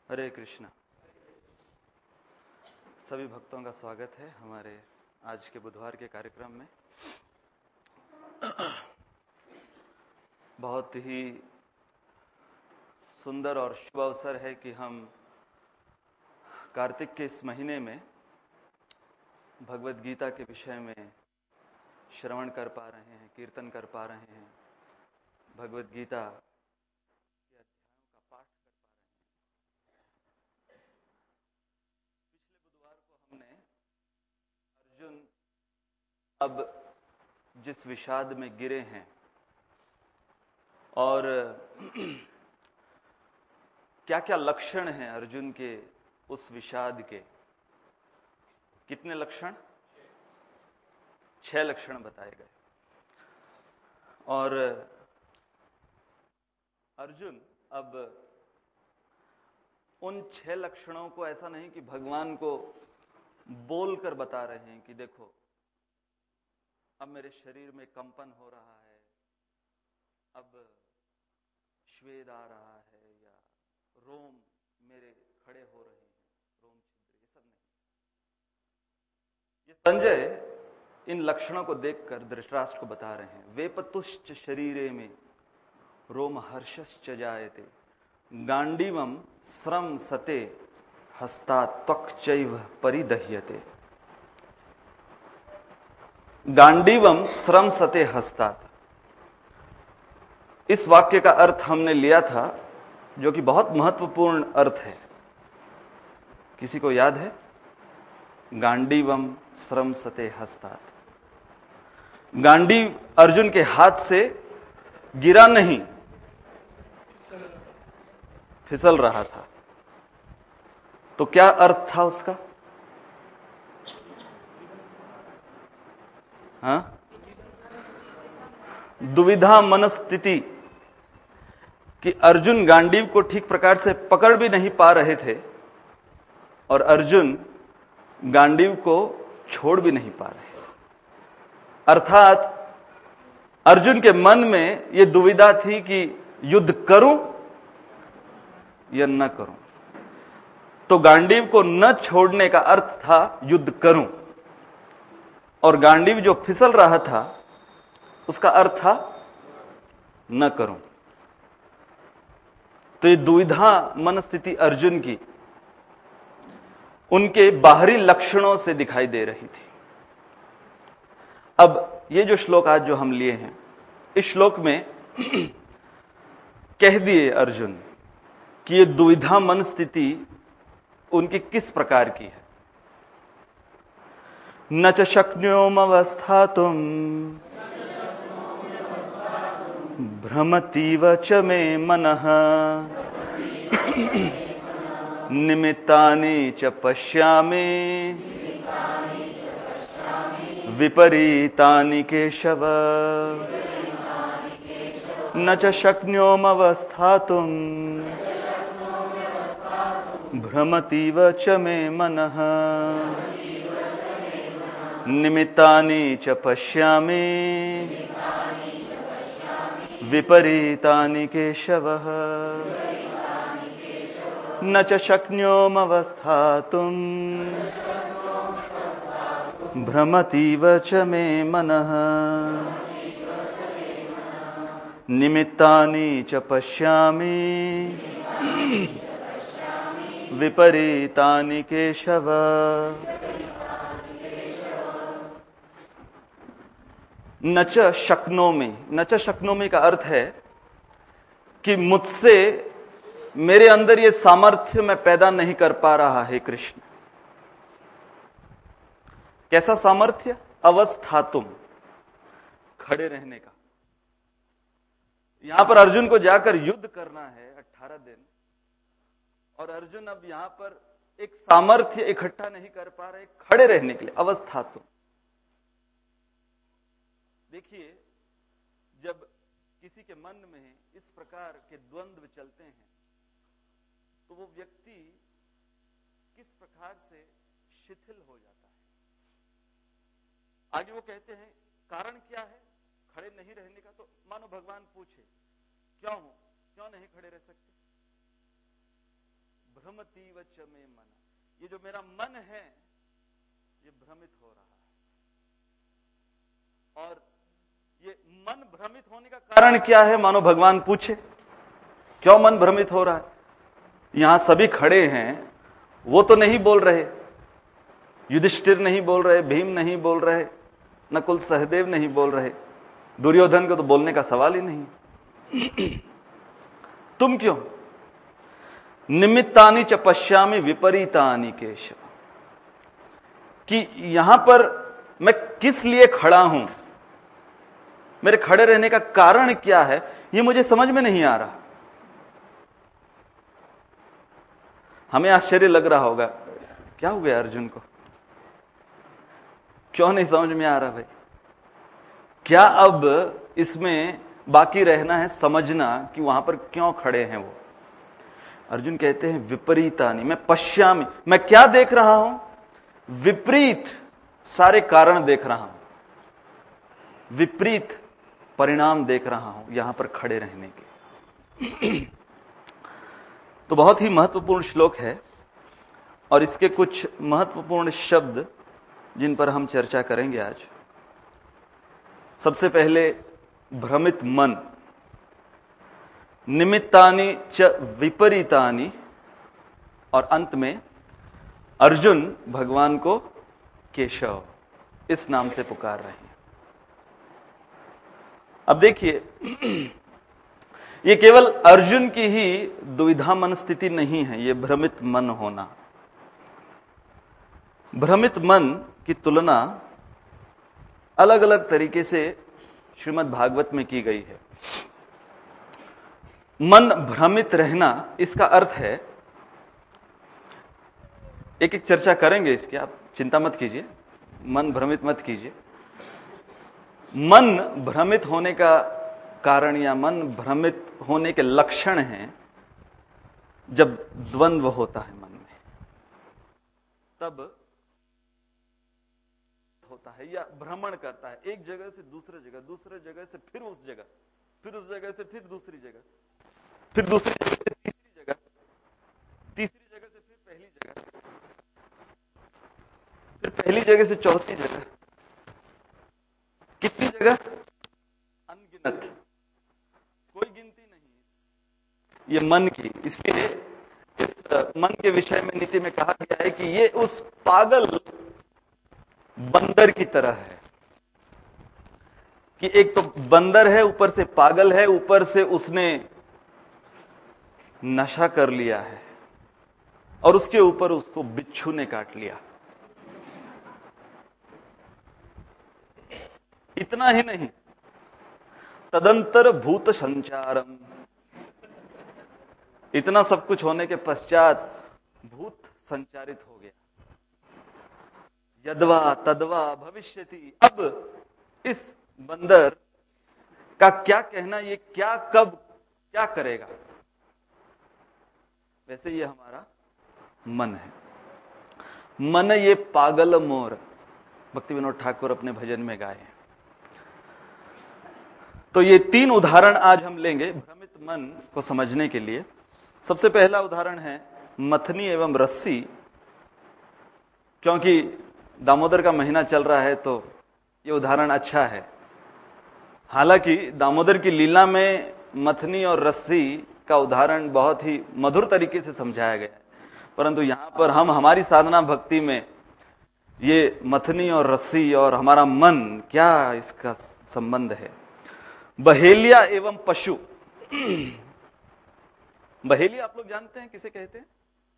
हरे कृष्णा। सभी भक्तों का स्वागत है हमारे आज के बुधवार के कार्यक्रम में। बहुत ही सुंदर और शुभ अवसर है कि हम कार्तिक के इस महीने में भगवत गीता के विषय में श्रवण कर पा रहे हैं, कीर्तन कर पा रहे हैं, भगवत गीता के अध्यायों का पाठ कर पा रहे हैं। पिछले बुधवार को हमने अर्जुन अब जिस विषाद में गिरे हैं और क्या क्या लक्षण हैं अर्जुन के उस विषाद के, कितने लक्षण? 6 लक्षण बताए गए। और अर्जुन अब उन 6 लक्षणों को ऐसा नहीं कि भगवान को बोलकर बता रहे हैं कि देखो अब मेरे शरीर में कंपन हो रहा है, अब श्वेद आ रहा है या रोम मेरे खड़े हो रहे हैं, रोम छिद्र, ये सब नहीं। ये संजय इन लक्षणों को देखकर धृतराष्ट्र को बता रहे हैं। वेपतुश्च शरीरे में रोम हर्षश्च जायते गांडीवम श्रम सते हस्ता त्वक्चैव परिदह्यते। गांडीवम श्रम सते हस्तात्, इस वाक्य का अर्थ हमने लिया था जो कि बहुत महत्वपूर्ण अर्थ है। किसी को याद है? गांडीवम श्रम सते हस्तात्। गांडीव अर्जुन के हाथ से गिरा नहीं, फिसल रहा था। तो क्या अर्थ था उसका? हाँ, दुविधा मनस्थिति कि अर्जुन गांडीव को ठीक प्रकार से पकड़ भी नहीं पा रहे थे और अर्जुन गांडीव को छोड़ भी नहीं पा रहे। अर्थात अर्जुन के मन में यह दुविधा थी कि युद्ध करूं या न करूं। तो गांडीव को न छोड़ने का अर्थ था युद्ध करूं, और गांडीव जो फिसल रहा था उसका अर्थ था न करूं। तो ये दुविधा मनस्थिति अर्जुन की उनके बाहरी लक्षणों से दिखाई दे रही थी। अब ये जो श्लोक आज जो हम लिए हैं, इस श्लोक में कह दिए अर्जुन कि ये दुविधा मनस्थिति उनकी किस प्रकार की है। न च शक्नोम्यवस्थातुं भ्रमतीव च मे मनः निमित्तानि च पश्यामि विपरीतानि केशव। न च शक्नोम्यवस्थातुं भ्रमतीव च मे मनः निमित्तानि च पश्यामि विपरीतानि केशव। न च शक्नोम्यवस्थातुं भ्रमतीव च मे मनः निमित्तानि च पश्यामि विपरीतानि केशव। न च शक्नोमि, न च शक्नोमि का अर्थ है कि मुझसे, मेरे अंदर ये सामर्थ्य मैं पैदा नहीं कर पा रहा है कृष्ण। कैसा सामर्थ्य? अवस्थातुम, खड़े रहने का। यहां पर अर्जुन को जाकर युद्ध करना है 18 दिन, और अर्जुन अब यहां पर एक सामर्थ्य इकट्ठा नहीं कर पा रहे खड़े रहने के लिए। अवस्थातुम, देखिए जब किसी के मन में इस प्रकार के द्वंद्व चलते हैं तो वो व्यक्ति किस प्रकार से शिथिल हो जाता है। आगे वो कहते हैं कारण क्या है खड़े नहीं रहने का? तो मानो भगवान पूछे क्यों नहीं खड़े रह सकते? भ्रमतीव च मे मन, ये जो मेरा मन है ये भ्रमित हो रहा है। और ये मन भ्रमित होने का कारण क्या है, मानो भगवान पूछे क्यों मन भ्रमित हो रहा है। यहां सभी खड़े हैं, वो तो नहीं बोल रहे, युधिष्ठिर नहीं बोल रहे, भीम नहीं बोल रहे, नकुल सहदेव नहीं बोल रहे, दुर्योधन को तो बोलने का सवाल ही नहीं। तुम क्यों? निमित्तानि च पश्यामि विपरीतानि केशव, कि यहां पर मैं किस लिए खड़ा हूं, मेरे खड़े रहने का कारण क्या है, ये मुझे समझ में नहीं आ रहा। हमें आश्चर्य लग रहा होगा, क्या हो गया अर्जुन को, क्यों नहीं समझ में आ रहा भाई? क्या अब इसमें बाकी रहना है समझना कि वहां पर क्यों खड़े हैं वो। अर्जुन कहते हैं विपरीतानि, मैं पश्यामि, मैं क्या देख रहा हूं? विपरीत सारे कारण देख रहा हूं, विपरीत परिणाम देख रहा हूं यहां पर खड़े रहने के। तो बहुत ही महत्वपूर्ण श्लोक है और इसके कुछ महत्वपूर्ण शब्द जिन पर हम चर्चा करेंगे आज। सबसे पहले भ्रमित मन, निमित्तानि च विपरीतानि, और अंत में अर्जुन भगवान को केशव इस नाम से पुकार रहे हैं। अब देखिए, ये केवल अर्जुन की ही दुविधा मन स्थिति नहीं है, ये भ्रमित मन होना। भ्रमित मन की तुलना अलग अलग तरीके से श्रीमद् भागवत में की गई है। मन भ्रमित रहना, इसका अर्थ है, एक एक चर्चा करेंगे इसकी, आप चिंता मत कीजिए, मन भ्रमित मत कीजिए। मन भ्रमित होने का कारण या मन भ्रमित होने के लक्षण हैं जब द्वंद्व होता है मन में, तब होता है, या भ्रमण करता है एक जगह से दूसरे जगह, दूसरे जगह से फिर उस जगह, फिर उस जगह से फिर दूसरी जगह, फिर दूसरी जगह से तीसरी जगह, तीसरी जगह से फिर पहली जगह, फिर पहली जगह से चौथी जगह, कितनी जगह? अनगिनत, कोई गिनती नहीं ये मन की। इसलिए इस मन के विषय में नीति में कहा गया है कि ये उस पागल बंदर की तरह है, कि एक तो बंदर है, ऊपर से पागल है, ऊपर से उसने नशा कर लिया है, और उसके ऊपर उसको बिच्छू ने काट लिया। इतना ही नहीं, तदंतर भूत संचारम, इतना सब कुछ होने के पश्चात भूत संचारित हो गया। यद्वा तद्वा भविष्यति, अब इस बंदर का क्या कहना, ये क्या कब क्या करेगा। वैसे ये हमारा मन है। मन ये पागल मोर, भक्ति विनोद ठाकुर अपने भजन में गाए। तो ये तीन उदाहरण आज हम लेंगे भ्रमित मन को समझने के लिए। सबसे पहला उदाहरण है मथनी एवं रस्सी, क्योंकि दामोदर का महीना चल रहा है तो ये उदाहरण अच्छा है। हालांकि दामोदर की लीला में मथनी और रस्सी का उदाहरण बहुत ही मधुर तरीके से समझाया गया है, परंतु यहां पर हम हमारी साधना भक्ति में ये मथनी और रस्सी और हमारा मन, क्या इसका संबंध है। बहेलिया एवं पशु, बहेलिया आप लोग जानते हैं किसे कहते हैं?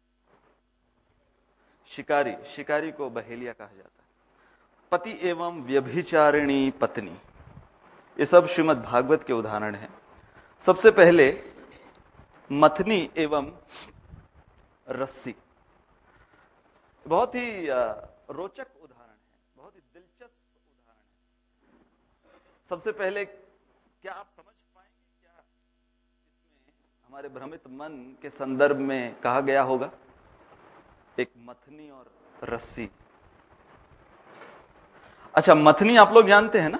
शिकारी, शिकारी को बहेलिया कहा जाता है। पति एवं व्यभिचारिणी पत्नी, ये सब श्रीमद् भागवत के उदाहरण हैं। सबसे पहले मथनी एवं रस्सी, बहुत ही रोचक उदाहरण है, बहुत ही दिलचस्प उदाहरण है। सबसे पहले क्या आप समझ पाएंगे क्या इसमें हमारे भ्रमित मन के संदर्भ में कहा गया होगा? एक मथनी और रस्सी। अच्छा, मथनी आप लोग जानते हैं ना,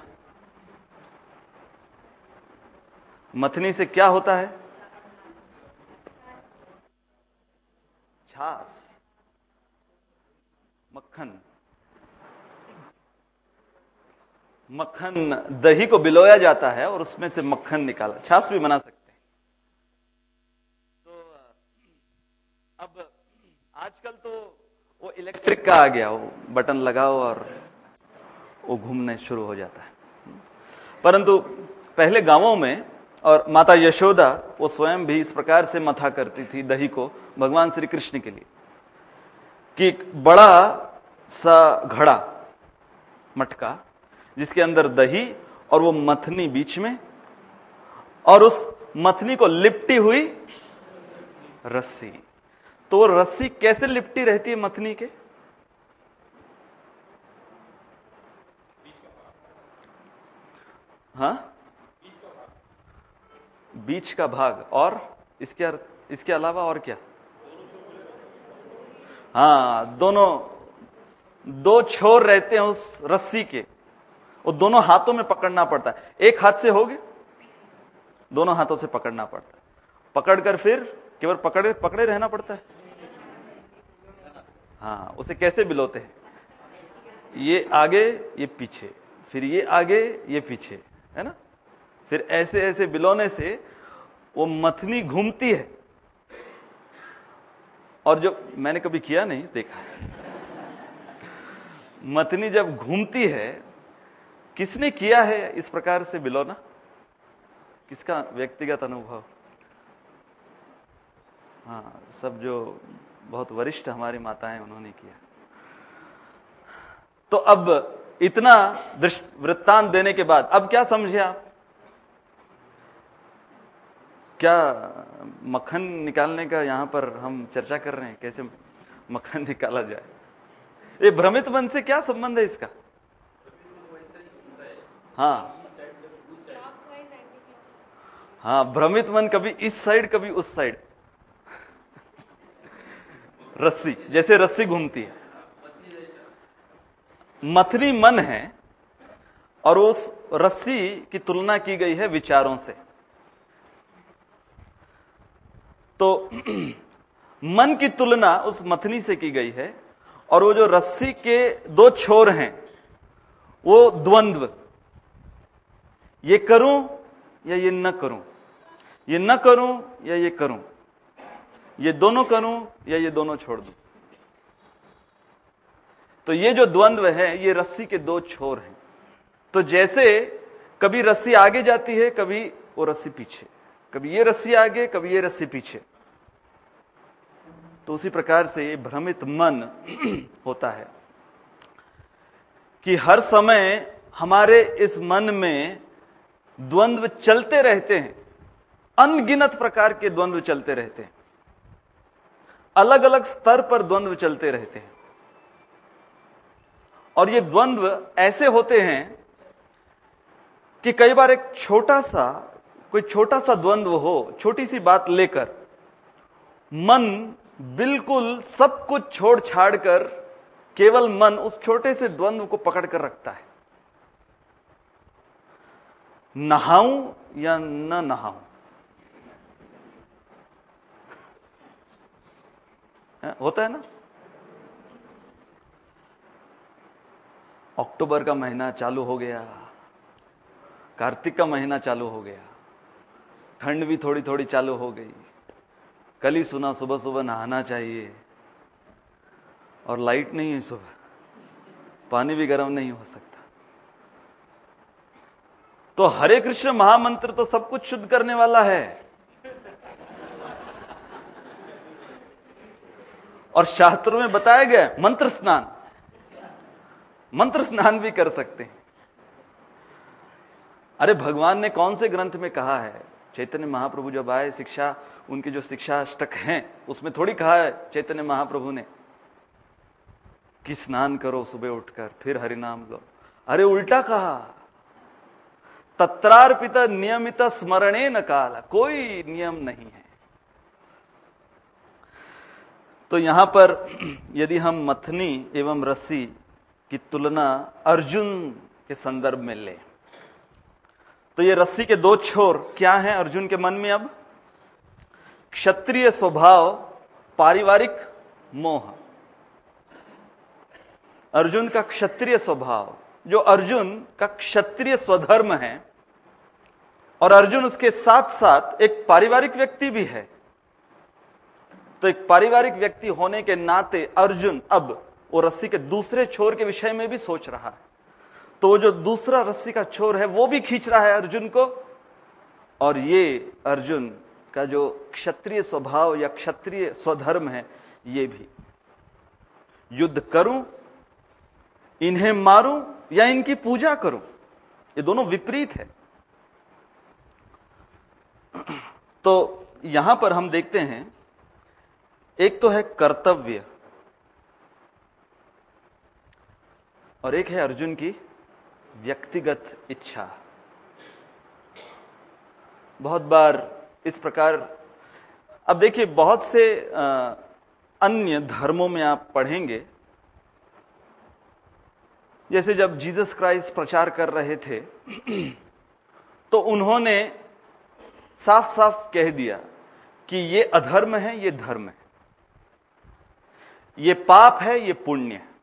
मथनी से क्या होता है? छाछ, मक्खन, मक्खन, दही को बिलोया जाता है और उसमें से मक्खन निकाला, छाछ भी बना सकते हैं। तो अब आजकल तो वो इलेक्ट्रिक का आ गया, वो बटन लगाओ और वो घूमने शुरू हो जाता है। परंतु पहले गांवों में, और माता यशोदा वो स्वयं भी इस प्रकार से मथा करती थी दही को भगवान श्री कृष्ण के लिए, कि एक बड़ा सा घड़ा, मटका, जिसके अंदर दही और वो मथनी बीच में, और उस मथनी को लिपटी हुई रस्सी। तो वो रस्सी कैसे लिपटी रहती है मथनी के? हाँ, बीच का भाग, और इसके अलावा और क्या? हाँ, दोनों, दो छोर रहते हैं उस रस्सी के, वो दोनों हाथों में पकड़ना पड़ता है। एक हाथ से हो गए, दोनों हाथों से पकड़ना पड़ता है। पकड़कर फिर केवल पकड़े रहना पड़ता है। हाँ, उसे कैसे बिलोते हैं? ये आगे, ये पीछे, फिर ये आगे, ये पीछे, है ना? फिर ऐसे ऐसे बिलोने से वो मथनी घूमती है। और जो मैंने कभी किया नहीं, देखा है, मथनी जब घूमती है, किसने किया है इस प्रकार से बिलोना? किसका व्यक्तिगत अनुभव? हाँ, सब जो बहुत वरिष्ठ हमारी माताएं, उन्होंने किया। तो अब इतना वृत्तांत देने के बाद अब क्या समझे आप? क्या मक्खन निकालने का यहां पर हम चर्चा कर रहे हैं, कैसे मक्खन निकाला जाए? ये भ्रमित मन से क्या संबंध है इसका? हाँ हाँ, भ्रमित मन कभी इस साइड कभी उस साइड, रस्सी, जैसे रस्सी घूमती है। मथनी मन है और उस रस्सी की तुलना की गई है विचारों से। तो मन की तुलना उस मथनी से की गई है, और वो जो रस्सी के दो छोर हैं वो द्वंद्व, ये करूं या ये न करूं, ये न करूं या ये करूं, ये दोनों करूं या ये दोनों छोड़ दूं। तो ये जो द्वंद्व है, ये रस्सी के दो छोर हैं। तो जैसे कभी रस्सी आगे जाती है, कभी वो रस्सी पीछे, कभी ये रस्सी आगे, कभी ये रस्सी पीछे, तो उसी प्रकार से ये भ्रमित मन होता है कि हर समय हमारे इस मन में द्वंद्व चलते रहते हैं, अनगिनत प्रकार के द्वंद्व चलते रहते हैं, अलग अलग स्तर पर द्वंद्व चलते रहते हैं। और ये द्वंद्व ऐसे होते हैं कि कई बार एक कोई छोटा सा द्वंद्व हो, छोटी सी बात लेकर मन बिल्कुल सब कुछ छोड़ छाड़ कर केवल मन उस छोटे से द्वंद्व को पकड़ कर रखता है। नहाऊं या न नहाऊं, होता है ना? अक्टूबर का महीना चालू हो गया, कार्तिक का महीना चालू हो गया, ठंड भी थोड़ी थोड़ी चालू हो गई। कल ही सुना सुबह सुबह नहाना चाहिए, और लाइट नहीं है सुबह, पानी भी गर्म नहीं हो सकता। तो हरे कृष्ण महामंत्र तो सब कुछ शुद्ध करने वाला है, और शास्त्रों में बताया गया मंत्र स्नान भी कर सकते हैं। अरे भगवान ने कौन से ग्रंथ में कहा है? चैतन्य महाप्रभु जब आए, शिक्षा, उनकी जो शिक्षा अष्टक हैं, उसमें थोड़ी कहा है चैतन्य महाप्रभु ने कि स्नान करो सुबह उठकर फिर हरि नाम लो। अरे उल्टा कहा, तत्रार्पित नियमित स्मरणे न काल, कोई नियम नहीं है। तो यहां पर यदि हम मथनी एवं रस्सी की तुलना अर्जुन के संदर्भ में ले, तो ये रस्सी के दो छोर क्या हैं अर्जुन के मन में? अब क्षत्रिय स्वभाव, पारिवारिक मोह। अर्जुन का क्षत्रिय स्वभाव, जो अर्जुन का क्षत्रिय स्वधर्म है, और अर्जुन उसके साथ साथ एक पारिवारिक व्यक्ति भी है, तो एक पारिवारिक व्यक्ति होने के नाते अर्जुन अब वो रस्सी के दूसरे छोर के विषय में भी सोच रहा है। तो वो जो दूसरा रस्सी का छोर है वो भी खींच रहा है अर्जुन को, और ये अर्जुन का जो क्षत्रिय स्वभाव या क्षत्रिय स्वधर्म है ये भी। युद्ध करूं, इन्हें मारूं या इनकी पूजा करूं, ये दोनों विपरीत है। तो यहां पर हम देखते हैं, एक तो है कर्तव्य और एक है अर्जुन की व्यक्तिगत इच्छा। बहुत बार इस प्रकार, अब देखिए बहुत से अन्य धर्मों में आप पढ़ेंगे, जैसे जब जीसस क्राइस्ट प्रचार कर रहे थे तो उन्होंने साफ साफ कह दिया कि ये अधर्म है, ये धर्म है, ये पाप है, ये पुण्य है।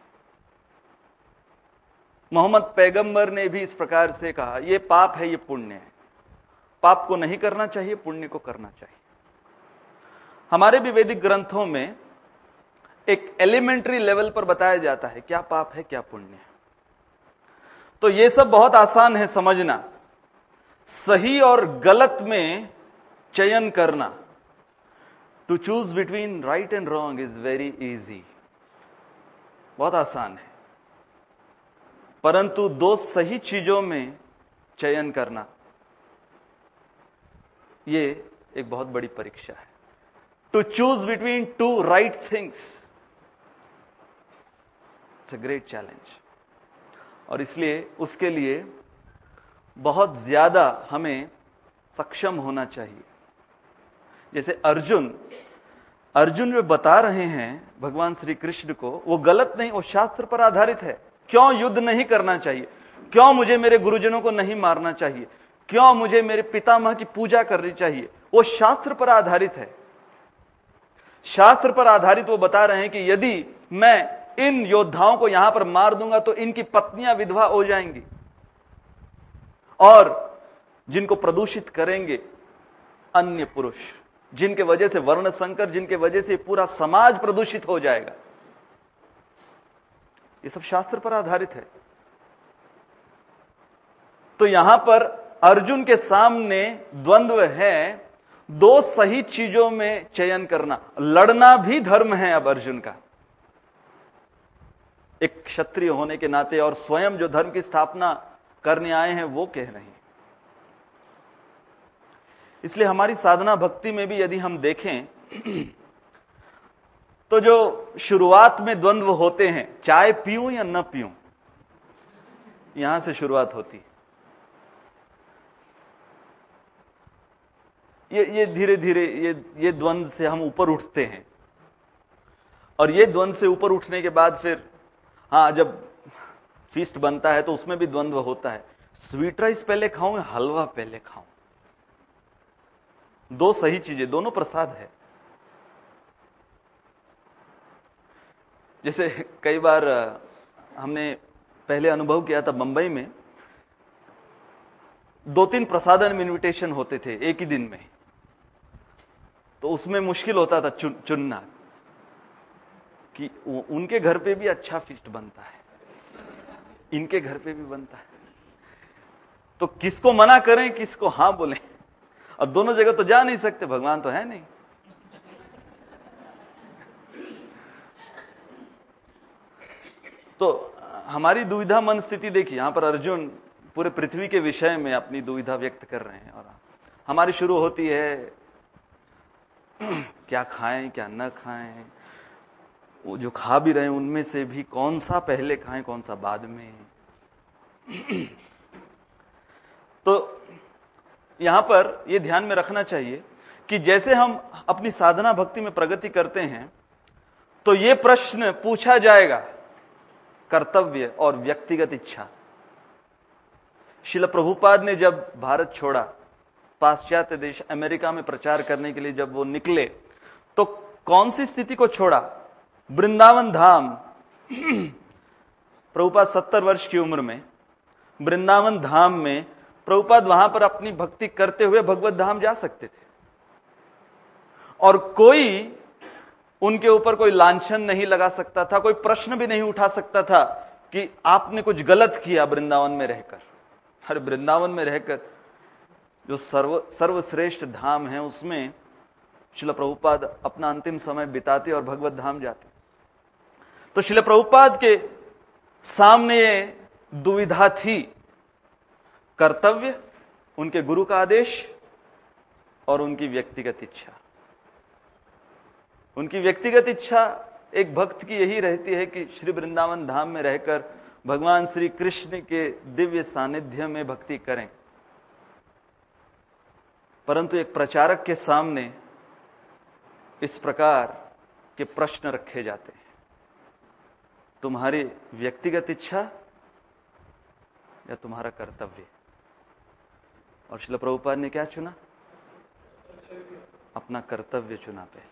मोहम्मद पैगंबर ने भी इस प्रकार से कहा, ये पाप है, ये पुण्य है। पाप को नहीं करना चाहिए, पुण्य को करना चाहिए। हमारे भी वैदिक ग्रंथों में एक एलिमेंट्री लेवल पर बताया जाता है क्या पाप है, क्या पुण्य है। तो ये सब बहुत आसान है समझना। सही और गलत में चयन करना, to choose between right and wrong is very easy, बहुत आसान है। परंतु दो सही चीजों में चयन करना, ये एक बहुत बड़ी परीक्षा है। To choose between two right things, it's a great challenge. और इसलिए उसके लिए बहुत ज्यादा हमें सक्षम होना चाहिए। जैसे अर्जुन जो बता रहे हैं भगवान श्री कृष्ण को, वो गलत नहीं, वो शास्त्र पर आधारित है। क्यों युद्ध नहीं करना चाहिए, क्यों मुझे मेरे गुरुजनों को नहीं मारना चाहिए, क्यों मुझे मेरे पितामह की पूजा करनी चाहिए, वो शास्त्र पर आधारित है। शास्त्र पर आधारित वो बता रहे हैं कि यदि मैं इन योद्धाओं को यहां पर मार दूंगा तो इनकी पत्नियां विधवा हो जाएंगी, और जिनको प्रदूषित करेंगे अन्य पुरुष, जिनके वजह से वर्ण संकर, जिनके वजह से पूरा समाज प्रदूषित हो जाएगा। ये सब शास्त्र पर आधारित है। तो यहां पर अर्जुन के सामने द्वंद्व है, दो सही चीजों में चयन करना। लड़ना भी धर्म है अब अर्जुन का, एक क्षत्रिय होने के नाते, और स्वयं जो धर्म की स्थापना करने आए हैं वो कह रहे हैं। इसलिए हमारी साधना भक्ति में भी यदि हम देखें तो जो शुरुआत में द्वंद्व होते हैं, चाय पीऊं या न पीऊं, यहां से शुरुआत होती है। ये धीरे धीरे ये द्वंद्व से हम ऊपर उठते हैं, और ये द्वंद्व से ऊपर उठने के बाद फिर जब फीस्ट बनता है तो उसमें भी द्वंद्व होता है। स्वीट राइस पहले खाऊं या हलवा पहले खाऊं, दो सही चीजें, दोनों प्रसाद है। जैसे कई बार हमने पहले अनुभव किया था बंबई में, 2-3 प्रसादन इनविटेशन होते थे एक ही दिन में, तो उसमें मुश्किल होता था चुनना कि उनके घर पे भी अच्छा फीस्ट बनता है, इनके घर पे भी बनता है, तो किसको मना करें, किसको हां बोलें। अब दोनों जगह तो जा नहीं सकते, भगवान तो है नहीं। तो हमारी दुविधा मन स्थिति देखिए, यहां पर अर्जुन पूरे पृथ्वी के विषय में अपनी दुविधा व्यक्त कर रहे हैं, और हमारी शुरू होती है क्या खाएं क्या न खाएं, वो जो खा भी रहे हैं उनमें से भी कौन सा पहले खाएं कौन सा बाद में। तो यहां पर यह ध्यान में रखना चाहिए कि जैसे हम अपनी साधना भक्ति में प्रगति करते हैं तो यह प्रश्न पूछा जाएगा, कर्तव्य और व्यक्तिगत इच्छा। श्रील प्रभुपाद ने जब भारत छोड़ा, पाश्चात्य देश अमेरिका में प्रचार करने के लिए जब वो निकले, तो कौन सी स्थिति को छोड़ा? वृंदावन धाम। प्रभुपाद 70 वर्ष की उम्र में वृंदावन धाम में प्रभुपाद वहां पर अपनी भक्ति करते हुए भगवत धाम जा सकते थे, और कोई उनके ऊपर कोई लांछन नहीं लगा सकता था, कोई प्रश्न भी नहीं उठा सकता था कि आपने कुछ गलत किया वृंदावन में रहकर। अरे वृंदावन में रहकर जो सर्वश्रेष्ठ धाम है, उसमें श्रील प्रभुपाद अपना अंतिम समय बिताते और भगवत धाम जाते। तो श्रील प्रभुपाद के सामने ये दुविधा थी, कर्तव्य, उनके गुरु का आदेश और उनकी व्यक्तिगत इच्छा। उनकी व्यक्तिगत इच्छा एक भक्त की यही रहती है कि श्री वृंदावन धाम में रहकर भगवान श्री कृष्ण के दिव्य सानिध्य में भक्ति करें। परंतु एक प्रचारक के सामने इस प्रकार के प्रश्न रखे जाते हैं, तुम्हारी व्यक्तिगत इच्छा या तुम्हारा कर्तव्य? और श्रील प्रभुपाद ने क्या चुना? अपना कर्तव्य चुना पहले।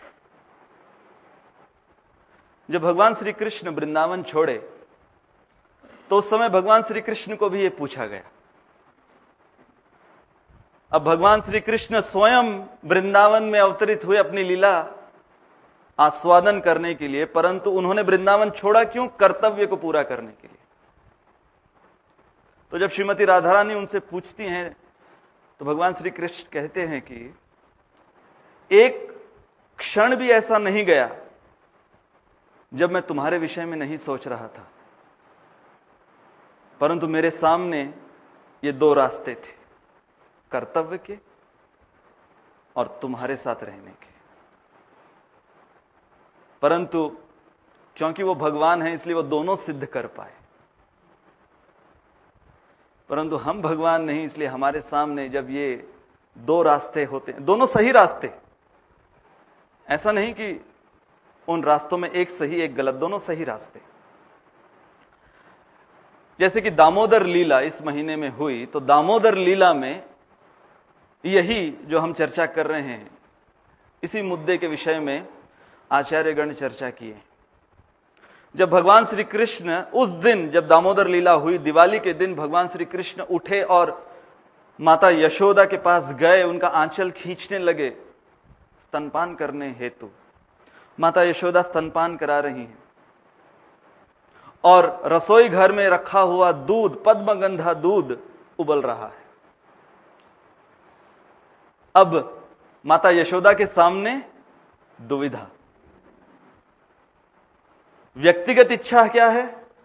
जब भगवान श्री कृष्ण वृंदावन छोड़े तो उस समय भगवान श्री कृष्ण को भी यह पूछा गया। अब भगवान श्री कृष्ण स्वयं वृंदावन में अवतरित हुए अपनी लीला आस्वादन करने के लिए, परंतु उन्होंने वृंदावन छोड़ा क्यों? कर्तव्य को पूरा करने के लिए। तो जब श्रीमती राधा रानी उनसे पूछती हैं तो भगवान श्री कृष्ण कहते हैं कि एक क्षण भी ऐसा नहीं गया जब मैं तुम्हारे विषय में नहीं सोच रहा था, परंतु मेरे सामने ये दो रास्ते थे, कर्तव्य के और तुम्हारे साथ रहने के। परंतु क्योंकि वो भगवान है इसलिए वो दोनों सिद्ध कर पाए, परंतु हम भगवान नहीं, इसलिए हमारे सामने जब ये दो रास्ते होते हैं, दोनों सही रास्ते, ऐसा नहीं कि उन रास्तों में एक सही एक गलत, दोनों सही रास्ते। जैसे कि दामोदर लीला इस महीने में हुई, तो दामोदर लीला में यही जो हम चर्चा कर रहे हैं, इसी मुद्दे के विषय में आचार्यगण ने चर्चा की है। जब भगवान श्री कृष्ण उस दिन, जब दामोदर लीला हुई, दिवाली के दिन भगवान श्री कृष्ण उठे और माता यशोदा के पास गए, उनका आंचल खींचने लगे स्तनपान करने हेतु। माता यशोदा स्तनपान करा रही हैं और रसोई घर में रखा हुआ दूध, पद्मगंधा दूध उबल रहा है। अब माता यशोदा के सामने दुविधा। व्यक्तिगत इच्छा क्या है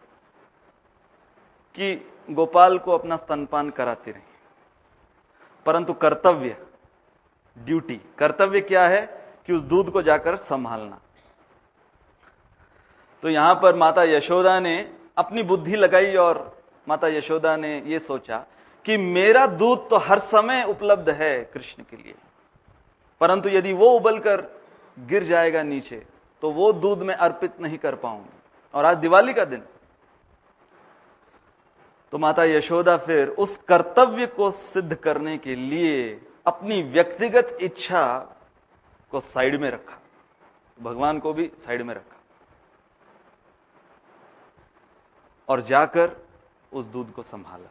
कि गोपाल को अपना स्तनपान कराती रही, परंतु कर्तव्य, ड्यूटी, कर्तव्य क्या है कि उस दूध को जाकर संभालना। तो यहां पर माता यशोदा ने अपनी बुद्धि लगाई और माता यशोदा ने यह सोचा कि मेरा दूध तो हर समय उपलब्ध है कृष्ण के लिए, परंतु यदि वो उबलकर गिर जाएगा नीचे तो वो दूध मैं अर्पित नहीं कर पाऊंगी, और आज दिवाली का दिन। तो माता यशोदा फिर उस कर्तव्य को सिद्ध करने के लिए अपनी व्यक्तिगत इच्छा को साइड में रखा, भगवान को भी साइड में रखा और जाकर उस दूध को संभाला।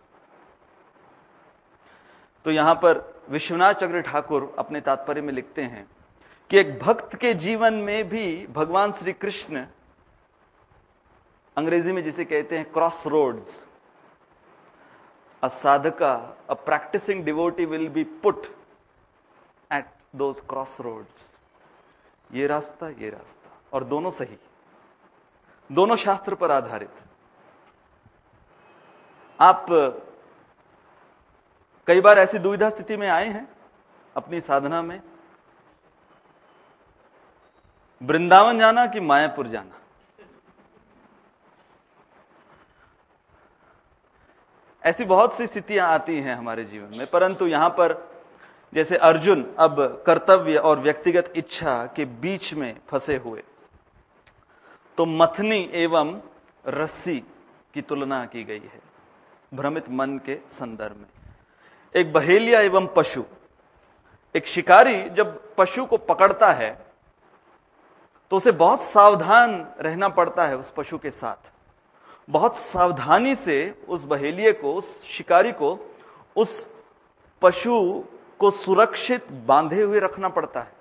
तो यहां पर विश्वनाथ चक्र ठाकुर अपने तात्पर्य में लिखते हैं कि एक भक्त के जीवन में भी भगवान श्री कृष्ण, अंग्रेजी में जिसे कहते हैं crossroads, a sadhaka, a practising devotee will be put at those crossroads. ये रास्ता, ये रास्ता, और दोनों सही, दोनों शास्त्र पर आधारित। आप कई बार ऐसी दुविधा स्थिति में आए हैं अपनी साधना में, वृंदावन जाना कि मायापुर जाना। ऐसी बहुत सी स्थितियां आती हैं हमारे जीवन में, परंतु यहां पर जैसे अर्जुन अब कर्तव्य और व्यक्तिगत इच्छा के बीच में फंसे हुए, तो मथनी एवं रस्सी की तुलना की गई है भ्रमित मन के संदर्भ में। एक बहेलिया एवं पशु, एक शिकारी जब पशु को पकड़ता है तो उसे बहुत सावधान रहना पड़ता है उस पशु के साथ। बहुत सावधानी से उस बहेलिए को, उस शिकारी को, उस पशु को सुरक्षित बांधे हुए रखना पड़ता है।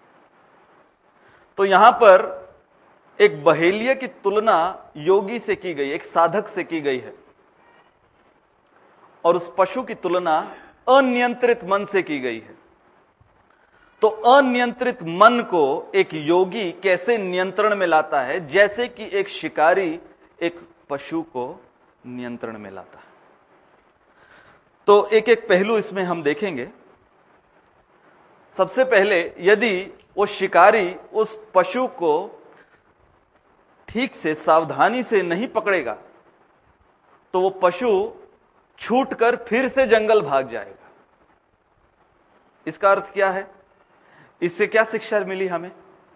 तो यहां पर एक बहेलिए की तुलना योगी से की गई, एक साधक से की गई है, और उस पशु की तुलना अनियंत्रित मन से की गई है। तो अनियंत्रित मन को एक योगी कैसे नियंत्रण में लाता है, जैसे कि एक शिकारी एक पशु को नियंत्रण में लाता है। तो एक एक पहलू इसमें हम देखेंगे। सबसे पहले, यदि वो शिकारी उस पशु को ठीक से, सावधानी से नहीं पकड़ेगा तो वो पशु छूटकर फिर से जंगल भाग जाएगा। इसका अर्थ क्या है? इससे क्या शिक्षा मिली हमें?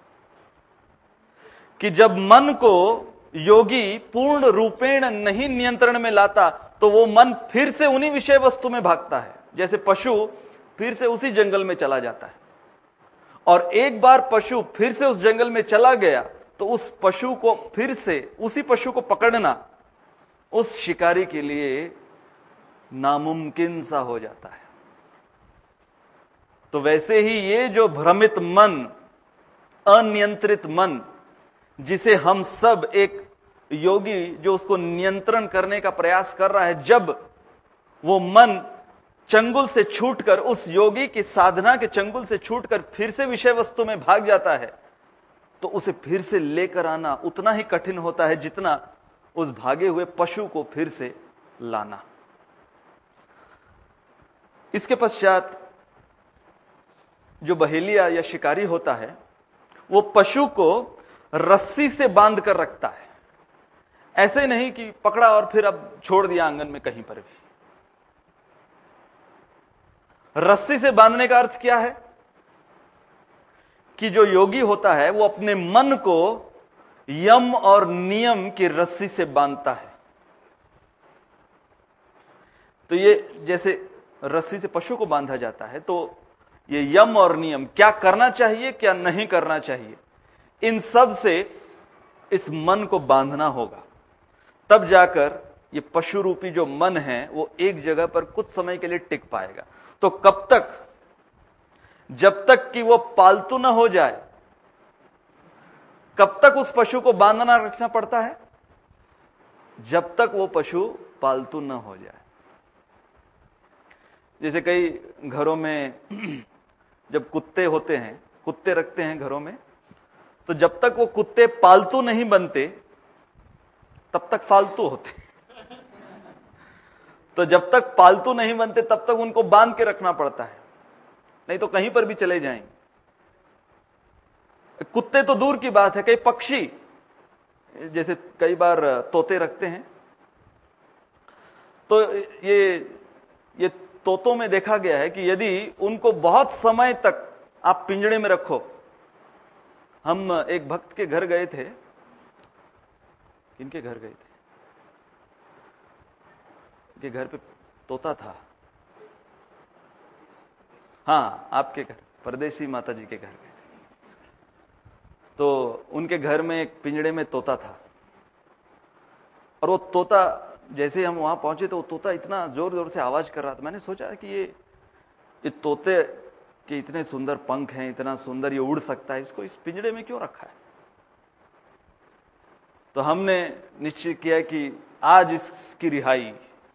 कि जब मन को योगी पूर्ण रूपेण नहीं नियंत्रण में लाता तो वो मन फिर से उन्हीं विषय वस्तु में भागता है, जैसे पशु फिर से उसी जंगल में चला जाता है। और एक बार पशु फिर से उस जंगल में चला गया तो उस पशु को फिर से, उसी पशु को पकड़ना उस शिकारी के लिए नामुमकिन सा हो जाता है। तो वैसे ही ये जो भ्रमित मन, अनियंत्रित मन, जिसे हम सब एक योगी जो उसको नियंत्रण करने का प्रयास कर रहा है, जब वो मन चंगुल से छूटकर, उस योगी की साधना के चंगुल से छूटकर फिर से विषय वस्तु में भाग जाता है, तो उसे फिर से लेकर आना उतना ही कठिन होता है जितना उस भागे हुए पशु को फिर से लाना। इसके पश्चात जो बहेलिया या शिकारी होता है, वो पशु को रस्सी से बांध कर रखता है। ऐसे नहीं कि पकड़ा और फिर अब छोड़ दिया आंगन में कहीं पर भी। रस्सी से बांधने का अर्थ क्या है? कि जो योगी होता है वो अपने मन को यम और नियम की रस्सी से बांधता है। तो ये जैसे रस्सी से पशु को बांधा जाता है, तो ये यम और नियम, क्या करना चाहिए क्या नहीं करना चाहिए, इन सब से इस मन को बांधना होगा। तब जाकर ये पशु रूपी जो मन है वो एक जगह पर कुछ समय के लिए टिक पाएगा। तो कब तक? जब तक कि वो पालतू ना हो जाए। कब तक उस पशु को बांधना रखना पड़ता है? जब तक वो पशु पालतू ना हो जाए। जैसे कई घरों में जब कुत्ते होते हैं, कुत्ते रखते हैं घरों में, तो जब तक वो कुत्ते पालतू नहीं बनते तब तक फालतू होते। तो जब तक पालतू नहीं बनते तब तक उनको बांध के रखना पड़ता है, नहीं तो कहीं पर भी चले जाएंगे। कुत्ते तो दूर की बात है, कई पक्षी, जैसे कई बार तोते रखते हैं, तो ये तोतों में देखा गया है कि यदि उनको बहुत समय तक आप पिंजड़े में रखो। हम एक भक्त के घर गए थे। किनके घर गए थे? के घर पे तोता था। हाँ, आपके घर, परदेसी माता जी के घर गए थे, तो उनके घर में एक पिंजड़े में तोता था। और वो तोता, जैसे हम वहां पहुंचे तो वो तोता इतना जोर जोर से आवाज कर रहा था। मैंने सोचा कि ये तोते के इतने सुंदर पंख हैं, इतना सुंदर ये उड़ सकता है, इसको इस पिंजड़े में क्यों रखा है? तो हमने निश्चय किया कि आज इसकी रिहाई।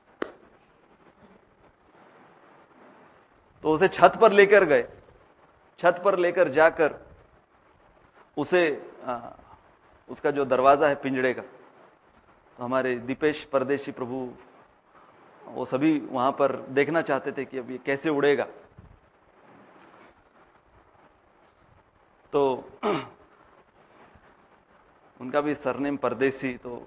तो उसे छत पर लेकर गए। छत पर लेकर जाकर उसे उसका जो दरवाजा है पिंजड़े का, तो हमारे दीपेश परदेशी प्रभु वो सभी वहां पर देखना चाहते थे कि अब ये कैसे उड़ेगा। तो उनका भी सरनेम परदेसी, तो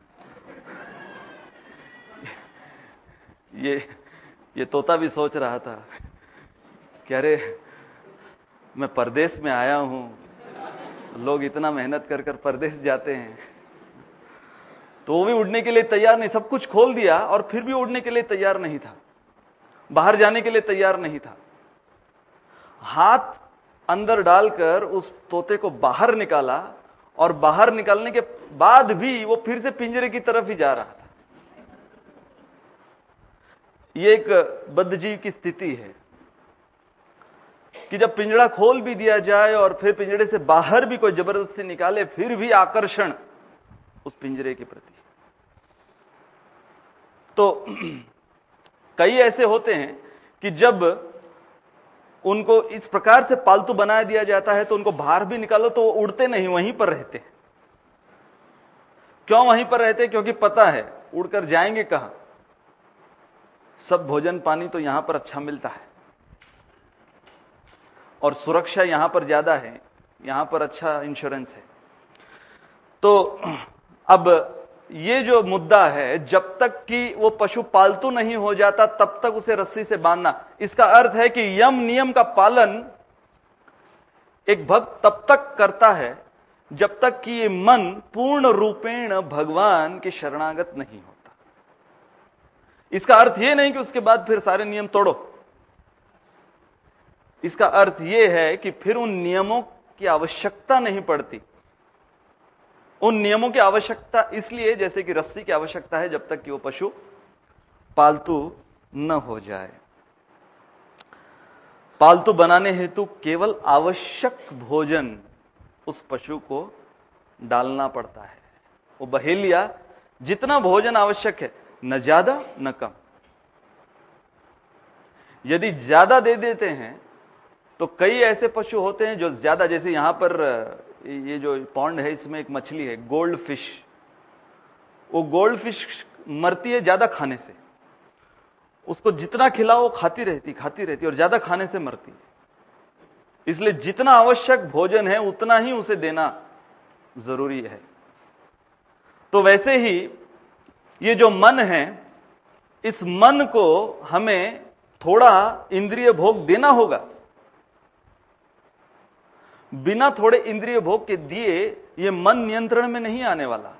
ये तोता भी सोच रहा था कि अरे मैं परदेश में आया हूं, लोग इतना मेहनत कर कर परदेश जाते हैं, तो वो भी उड़ने के लिए तैयार नहीं। सब कुछ खोल दिया और फिर भी उड़ने के लिए तैयार नहीं था, बाहर जाने के लिए तैयार नहीं था। हाथ अंदर डालकर उस तोते को बाहर निकाला और बाहर निकलने के बाद भी वो फिर से पिंजरे की तरफ ही जा रहा था। ये एक बद्धजीव की स्थिति है कि जब पिंजड़ा खोल भी दिया जाए और फिर पिंजड़े से बाहर भी कोई जबरदस्ती निकाले, फिर भी आकर्षण उस पिंजरे के प्रति। तो कई ऐसे होते हैं कि जब उनको इस प्रकार से पालतू बना दिया जाता है तो उनको बाहर भी निकालो तो वो उड़ते नहीं, वहीं पर रहते हैं। क्यों वहीं पर रहते हैं? क्योंकि पता है उड़कर जाएंगे कहां, सब भोजन पानी तो यहां पर अच्छा मिलता है और सुरक्षा यहां पर ज्यादा है, यहां पर अच्छा इंश्योरेंस है। तो अब ये जो मुद्दा है, जब तक कि वो पशु पालतू नहीं हो जाता तब तक उसे रस्सी से बांधना, इसका अर्थ है कि यम नियम का पालन एक भक्त तब तक करता है जब तक कि ये मन पूर्ण रूपेण भगवान के शरणागत नहीं होता। इसका अर्थ ये नहीं कि उसके बाद फिर सारे नियम तोड़ो। इसका अर्थ यह है कि फिर उन नियमों की आवश्यकता नहीं पड़ती। उन नियमों की आवश्यकता इसलिए जैसे कि रस्सी की आवश्यकता है जब तक कि वो पशु पालतू न हो जाए। पालतू बनाने हेतु केवल आवश्यक भोजन उस पशु को डालना पड़ता है। वो बहेलिया जितना भोजन आवश्यक है, न ज्यादा न कम। यदि ज्यादा दे देते हैं तो कई ऐसे पशु होते हैं जो ज्यादा, जैसे यहां पर ये जो पॉन्ड है इसमें एक मछली है गोल्ड फिश। वो गोल्ड फिश मरती है ज्यादा खाने से। उसको जितना खिलाओ वो खाती रहती और ज्यादा खाने से मरती है। इसलिए जितना आवश्यक भोजन है उतना ही उसे देना जरूरी है। तो वैसे ही ये जो मन है, इस मन को हमें थोड़ा इंद्रिय भोग देना होगा। बिना थोड़े इंद्रिय भोग के दिए ये मन नियंत्रण में नहीं आने वाला।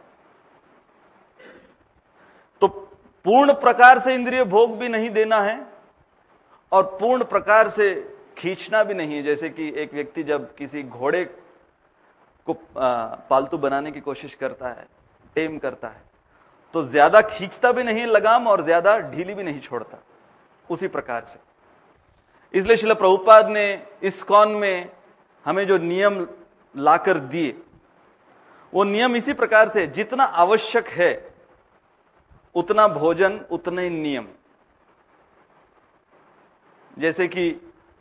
तो पूर्ण प्रकार से इंद्रिय भोग भी नहीं देना है और पूर्ण प्रकार से खींचना भी नहीं है। जैसे कि एक व्यक्ति जब किसी घोड़े को पालतू बनाने की कोशिश करता है, टेम करता है, तो ज्यादा खींचता भी नहीं लगाम और ज्यादा ढीली भी नहीं छोड़ता। उसी प्रकार से इसलिए श्रील प्रभुपाद ने इस्कॉन में हमें जो नियम लाकर दिए, वो नियम इसी प्रकार से, जितना आवश्यक है उतना भोजन उतने ही नियम। जैसे कि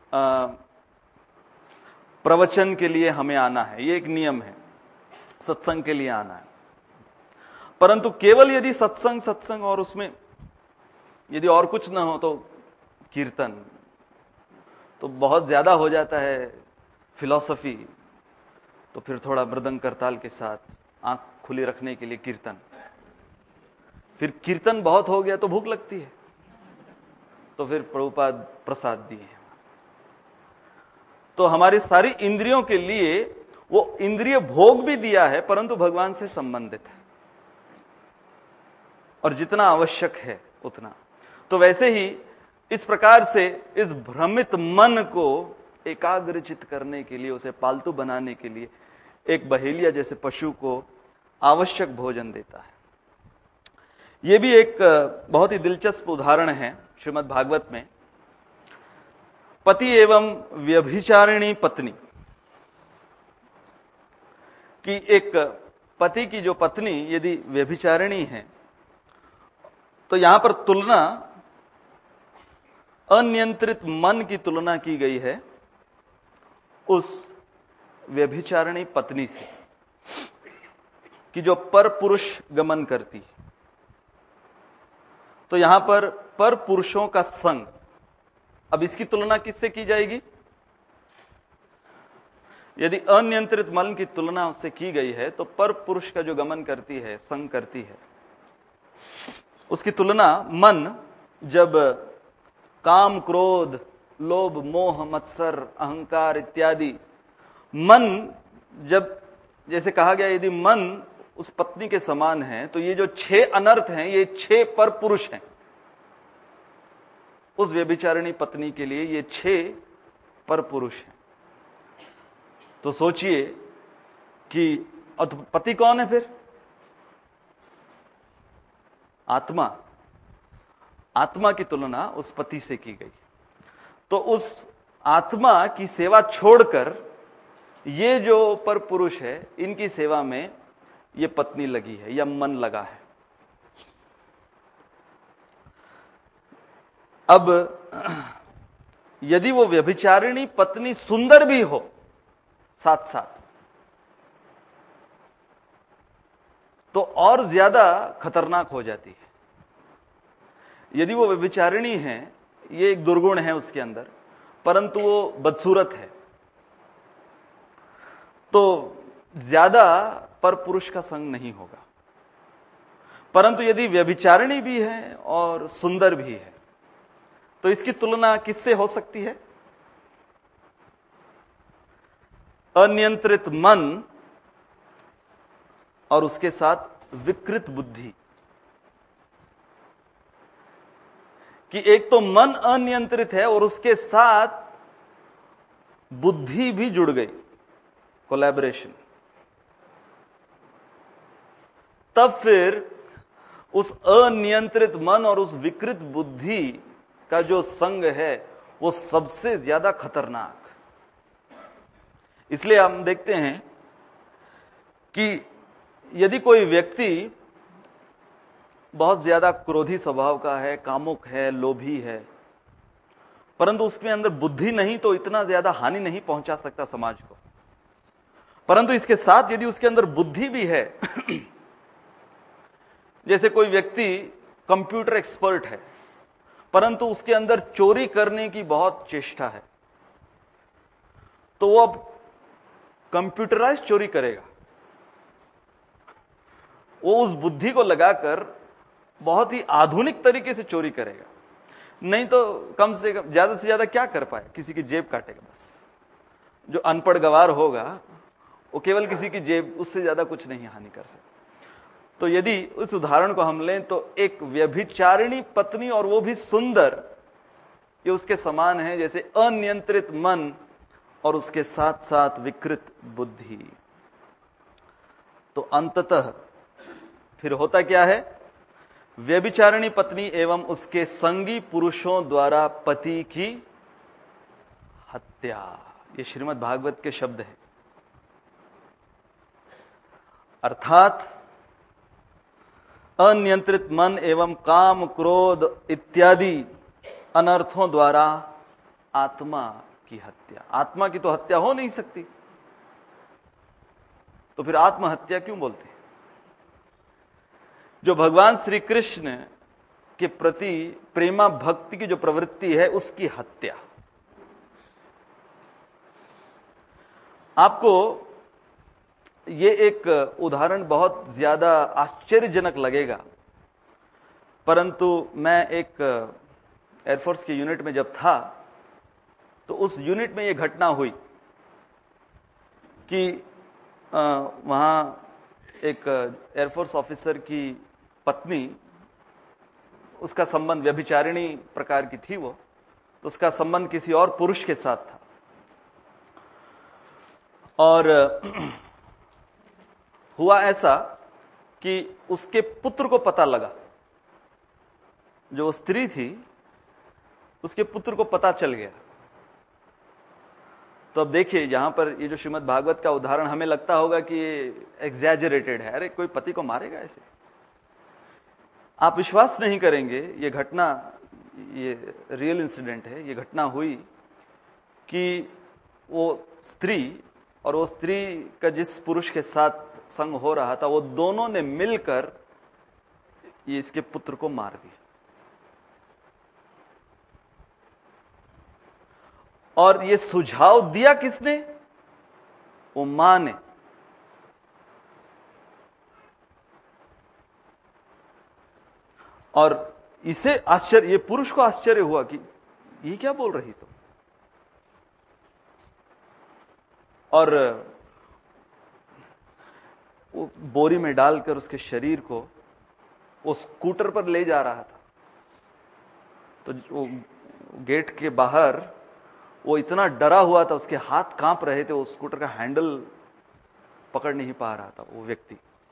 प्रवचन के लिए हमें आना है, ये एक नियम है, सत्संग के लिए आना है। परंतु केवल यदि सत्संग और उसमें यदि और कुछ ना हो तो कीर्तन तो बहुत ज्यादा हो जाता है। फिलॉसफी तो फिर थोड़ा मृदंग करताल के साथ आंख खुली रखने के लिए कीर्तन। फिर कीर्तन बहुत हो गया तो भूख लगती है, तो फिर प्रभुपाद प्रसाद दिए। तो हमारी सारी इंद्रियों के लिए वो इंद्रिय भोग भी दिया है, परंतु भगवान से संबंधित है और जितना आवश्यक है उतना। तो वैसे ही इस प्रकार से इस भ्रमित मन को एकाग्रचित करने के लिए, उसे पालतू बनाने के लिए एक बहेलिया जैसे पशु को आवश्यक भोजन देता है। यह भी एक बहुत ही दिलचस्प उदाहरण है श्रीमद् भागवत में। पति एवं व्यभिचारिणी पत्नी की, एक पति की जो पत्नी यदि व्यभिचारिणी है तो यहां पर तुलना अनियंत्रित मन की तुलना की गई है उस व्यभिचारिणी पत्नी से, कि जो पर पुरुष गमन करती। तो यहां पर पुरुषों का संग, अब इसकी तुलना किससे की जाएगी? यदि अनियंत्रित मन की तुलना उससे की गई है तो पर पुरुष का जो गमन करती है, संग करती है, उसकी तुलना मन जब काम, क्रोध, लोभ, मोह, मत्सर, अहंकार इत्यादि मन जब, जैसे कहा गया यदि मन उस पत्नी के समान है तो ये जो 6 अनर्थ हैं, ये 6 पर पुरुष हैं। उस व्यभिचारिणी पत्नी के लिए ये 6 पर पुरुष हैं। तो सोचिए कि और तो पति कौन है फिर? आत्मा। आत्मा की तुलना उस पति से की गई। तो उस आत्मा की सेवा छोड़कर ये जो पर पुरुष है, इनकी सेवा में ये पत्नी लगी है या मन लगा है। अब यदि वो व्यभिचारिणी पत्नी सुंदर भी हो साथ साथ, तो और ज्यादा खतरनाक हो जाती है। यदि वो व्यभिचारिणी है, ये एक दुर्गुण है उसके अंदर, परंतु वो बदसूरत है, तो ज्यादा पर पुरुष का संग नहीं होगा। परंतु यदि व्यभिचारिणी भी है और सुंदर भी है, तो इसकी तुलना किससे हो सकती है? अनियंत्रित मन और उसके साथ विकृत बुद्धि। कि एक तो मन अनियंत्रित है और उसके साथ बुद्धि भी जुड़ गई, कोलैबोरेशन। तब फिर उस अनियंत्रित मन और उस विकृत बुद्धि का जो संग है वो सबसे ज्यादा खतरनाक। इसलिए हम देखते हैं कि यदि कोई व्यक्ति बहुत ज्यादा क्रोधी स्वभाव का है, कामुक है, लोभी है, परंतु उसके अंदर बुद्धि नहीं, तो इतना ज्यादा हानि नहीं पहुंचा सकता समाज को। परंतु इसके साथ यदि उसके अंदर बुद्धि भी है जैसे कोई व्यक्ति कंप्यूटर एक्सपर्ट है, परंतु उसके अंदर चोरी करने की बहुत चेष्टा है, तो वो अब कंप्यूटराइज चोरी करेगा। वो उस बुद्धि को लगाकर बहुत ही आधुनिक तरीके से चोरी करेगा। नहीं तो कम से कम ज्यादा से ज्यादा क्या कर पाए? किसी की जेब काटेगा बस। जो अनपढ़ गवार होगा वो केवल किसी की जेब, उससे ज्यादा कुछ नहीं हानि कर सकता। तो यदि उस उदाहरण को हम लें तो एक व्यभिचारिणी पत्नी और वो भी सुंदर, ये उसके समान है जैसे अनियंत्रित मन और उसके साथ साथ विकृत बुद्धि। तो अंततः फिर होता क्या है? व्यभिचारिणी पत्नी एवं उसके संगी पुरुषों द्वारा पति की हत्या। ये श्रीमद् भागवत के शब्द हैं। अर्थात अनियंत्रित मन एवं काम, क्रोध इत्यादि अनर्थों द्वारा आत्मा की हत्या। आत्मा की तो हत्या हो नहीं सकती, तो फिर आत्महत्या क्यों बोलते हैं? जो भगवान श्री कृष्ण के प्रति प्रेमा भक्ति की जो प्रवृत्ति है, उसकी हत्या। आपको ये एक उदाहरण बहुत ज्यादा आश्चर्यजनक लगेगा, परंतु मैं एक एयरफोर्स के यूनिट में जब था तो उस यूनिट में यह घटना हुई कि वहां एक एयरफोर्स ऑफिसर की पत्नी, उसका संबंध व्यभिचारिणी प्रकार की थी वो, तो उसका संबंध किसी और पुरुष के साथ था। और हुआ ऐसा कि उसके पुत्र को पता लगा, जो स्त्री थी उसके पुत्र को पता चल गया। तो अब देखिए, यहां पर ये जो श्रीमद् भागवत का उदाहरण हमें लगता होगा कि ये एग्जैजरेटेड है, अरे कोई पति को मारेगा ऐसे? आप विश्वास नहीं करेंगे, ये घटना, ये रियल इंसिडेंट है। ये घटना हुई कि वो स्त्री और वो स्त्री का जिस पुरुष के साथ संग हो रहा था, वो दोनों ने मिलकर ये इसके पुत्र को मार दिया। और ये सुझाव दिया किसने? वो मां ने। और इसे आश्चर्य, ये पुरुष को आश्चर्य हुआ कि ये क्या बोल रही तुम। और वो बोरी में डालकर उसके शरीर को वो स्कूटर पर ले जा रहा था। तो वो गेट के बाहर वो इतना डरा हुआ था, उसके हाथ कांप रहे थे, वो स्कूटर का हैंडल पकड़ नहीं पा रहा था वो व्यक्ति।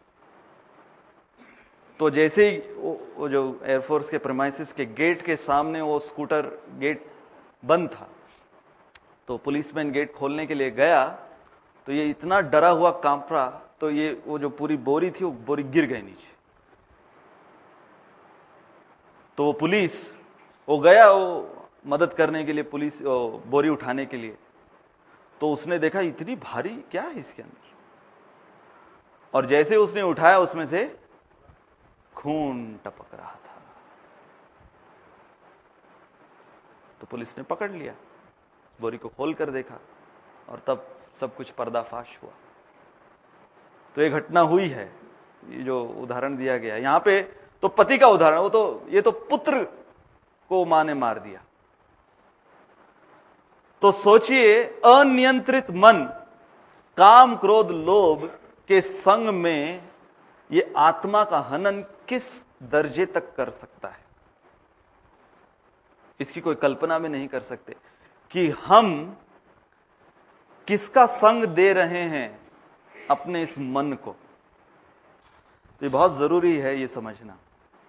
तो जैसे ही वो जो एयरफोर्स के प्रेमाइसिस के गेट के सामने वो स्कूटर, गेट बंद था, तो पुलिसमैन गेट खोलने के लिए गया तो ये इतना डरा हुआ कांप रहा, तो ये वो जो पूरी बोरी थी वो बोरी गिर गई नीचे। तो वो पुलिस वो गया वो मदद करने के लिए, पुलिस बोरी उठाने के लिए। तो उसने देखा इतनी भारी क्या है इसके अंदर, और जैसे उसने उठाया उसमें से खून टपक रहा था। तो पुलिस ने पकड़ लिया, बोरी को खोल कर देखा और तब सब कुछ पर्दाफाश हुआ। तो ये घटना हुई है, ये जो उदाहरण दिया गया यहां पे तो पति का उदाहरण, वो तो ये तो पुत्र को मां ने मार दिया। तो सोचिए अनियंत्रित मन काम क्रोध लोभ के संग में ये आत्मा का हनन किस दर्जे तक कर सकता है। इसकी कोई कल्पना में नहीं कर सकते कि हम किसका संग दे रहे हैं अपने इस मन को। तो ये बहुत जरूरी है ये समझना।